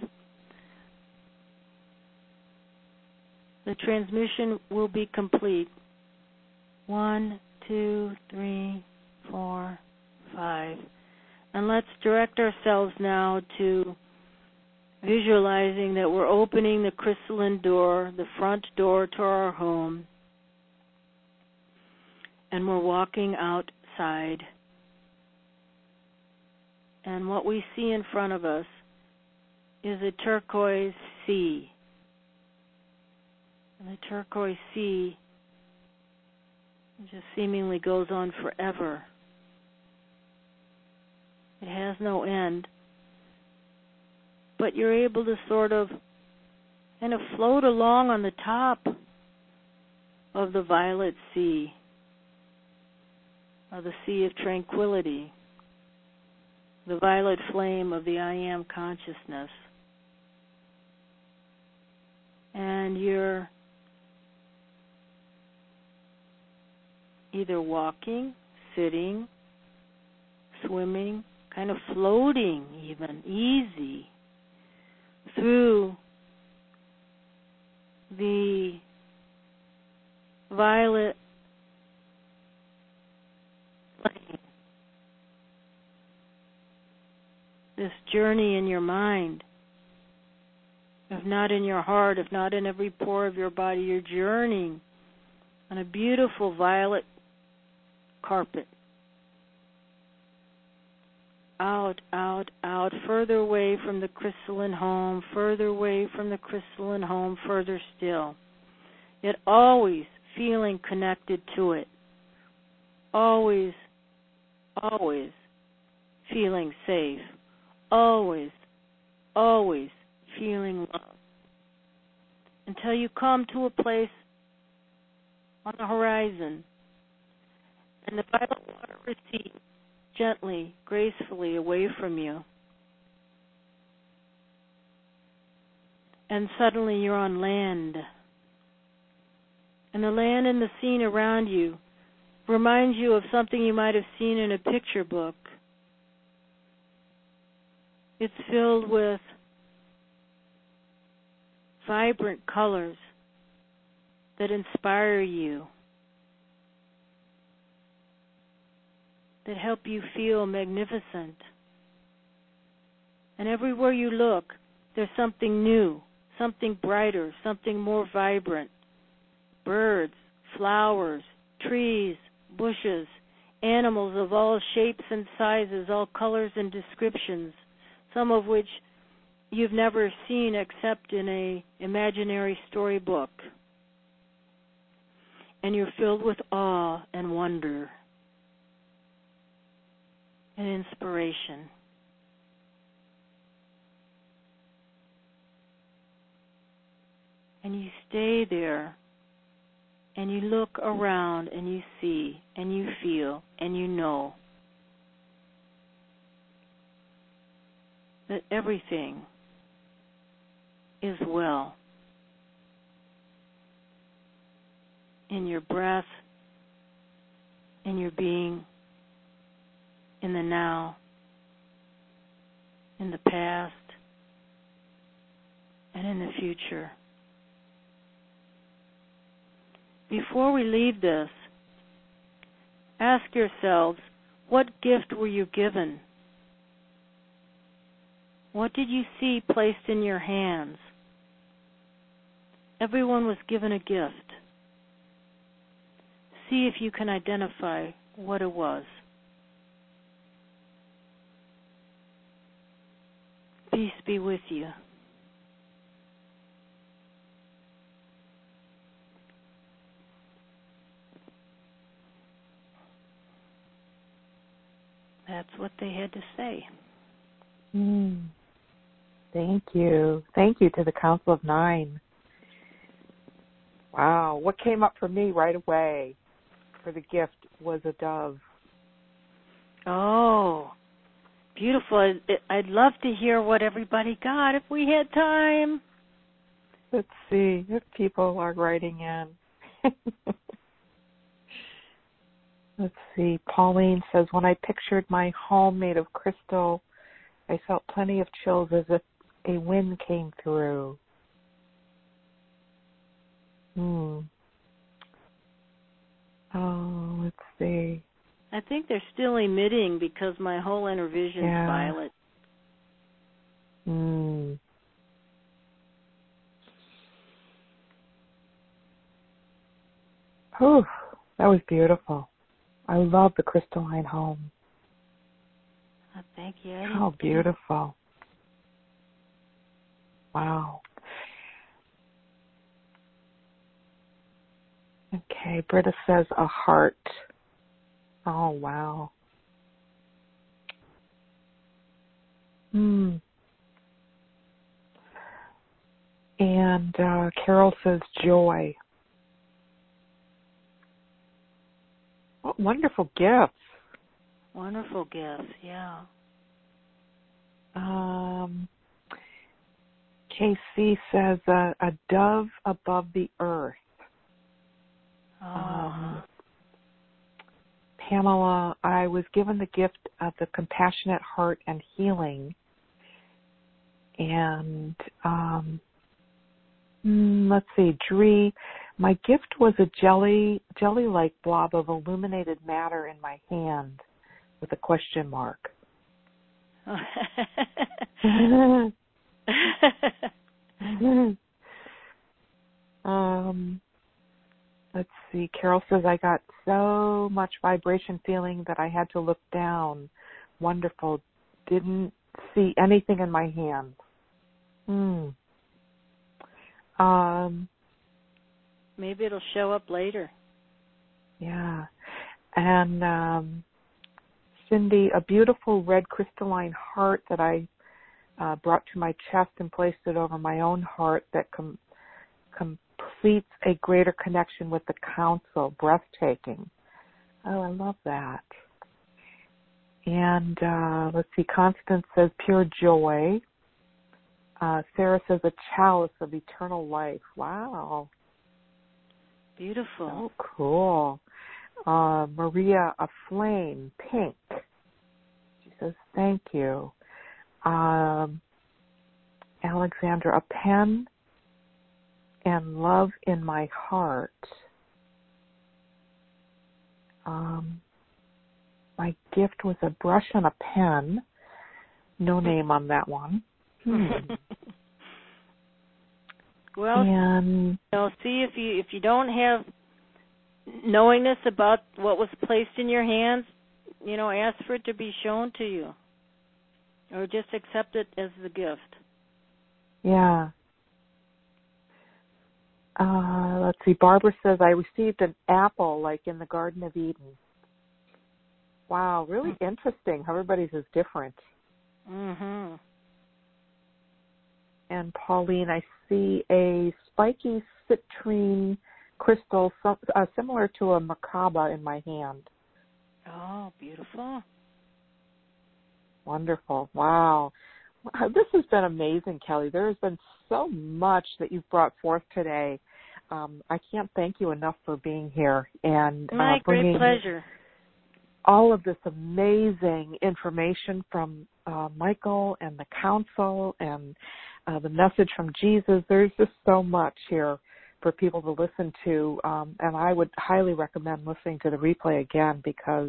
the transmission will be complete. 1, 2, 3, 4, 5. And let's direct ourselves now to visualizing that we're opening the crystalline door, the front door to our home, and we're walking outside. And what we see in front of us is a turquoise sea. And the turquoise sea just seemingly goes on forever. It has no end. But you're able to sort of kind of float along on the top of the violet sea, or the sea of tranquility, the violet flame of the I Am consciousness. And you're either walking, sitting, swimming, kind of floating even, easy, through the violet flame. This journey in your mind, if not in your heart, if not in every pore of your body, you're journeying on a beautiful violet carpet. Out, out, out, further away from the crystalline home, further away from the crystalline home, further still. Yet always feeling connected to it. Always, always feeling safe. Always, always feeling love. Until you come to a place on the horizon and the violet water recedes gently, gracefully away from you. And suddenly you're on land. And the land and the scene around you reminds you of something you might have seen in a picture book. It's filled with vibrant colors that inspire you, that help you feel magnificent. And everywhere you look, there's something new, something brighter, something more vibrant. Birds, flowers, trees, bushes, animals of all shapes and sizes, all colors and descriptions, some of which you've never seen except in an imaginary storybook. And you're filled with awe and wonder and inspiration. And you stay there, and you look around, and you see, and you feel, and you know that everything is well. In your breath, in your being, in the now, in the past, and in the future. before we leave this, ask yourselves, what gift were you given? What did you see placed in your hands? Everyone was given a gift. See if you can identify what it was. Peace be with you. That's what they had to say. Thank you. Thank you to the Council of Nine. Wow. What came up for me right away for the gift was a dove. Oh, beautiful. I'd love to hear what everybody got if we had time. Let's see if people are writing in. Let's see. Pauline says, when I pictured my home made of crystal, I felt plenty of chills as if a wind came through. Oh, let's see. I think they're still emitting because my whole inner vision's violet. Oh, that was beautiful. I love the crystalline home. Oh, thank you. How beautiful. Wow. Okay, Britta says a heart. Oh, wow. And Carol says joy. What wonderful gifts. Wonderful gifts, yeah. KC says a dove above the earth. Pamela, I was given the gift of the compassionate heart and healing. And let's see, Dree, my gift was a jelly-like blob of illuminated matter in my hand with a question mark. Let's see, Carol says, I got so much vibration feeling that I had to look down. Wonderful. Didn't see anything in my hand. Maybe it'll show up later. Yeah. And Cindy, a beautiful red crystalline heart that I brought to my chest and placed it over my own heart that completes a greater connection with the council. Breathtaking. Oh, I love that. And let's see, Constance says pure joy. Sarah says a chalice of eternal life. Wow. Beautiful. So cool. Maria, a flame, pink. She says, thank you. Alexandra, a pen and love in my heart. My gift was a brush and a pen. No name on that one. Well, see if you don't have knowingness about what was placed in your hands, ask for it to be shown to you, or just accept it as the gift. Yeah. Let's see. Barbara says, I received an apple like in the Garden of Eden. Wow, really interesting. Everybody's is different. Mm-hmm. And Pauline, I see a spiky citrine crystal similar to a Merkaba in my hand. Oh, beautiful. Wonderful. Wow. This has been amazing, Kelly. There has been so much that you've brought forth today. I can't thank you enough for being here and my bringing great pleasure. All of this amazing information from Michael and the council and the message from Jesus. There's just so much here for people to listen to, and I would highly recommend listening to the replay again because,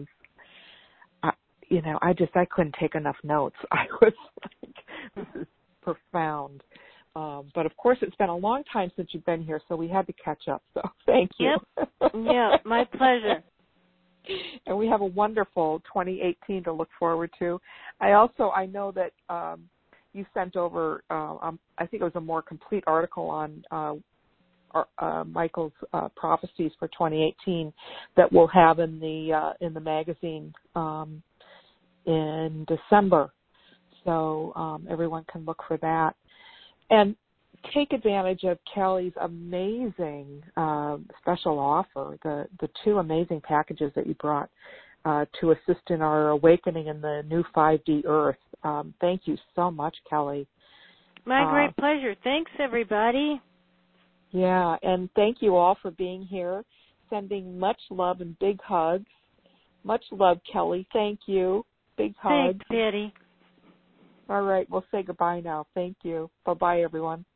I couldn't take enough notes. I was like, this is profound. But of course, it's been a long time since you've been here, so we had to catch up. So thank you. Yep. Yeah, my pleasure. And we have a wonderful 2018 to look forward to. I know that you sent over, I think it was a more complete article on Michael's prophecies for 2018 that we'll have in the magazine in December. So everyone can look for that. And take advantage of Kelly's amazing special offer, the two amazing packages that you brought to assist in our awakening in the new 5D Earth. Thank you so much, Kelly. My great pleasure. Thanks, everybody. Yeah, and thank you all for being here. Sending much love and big hugs. Much love, Kelly. Thank you. Big hugs. Thanks, Patty. All right, we'll say goodbye now. Thank you. Bye-bye, everyone.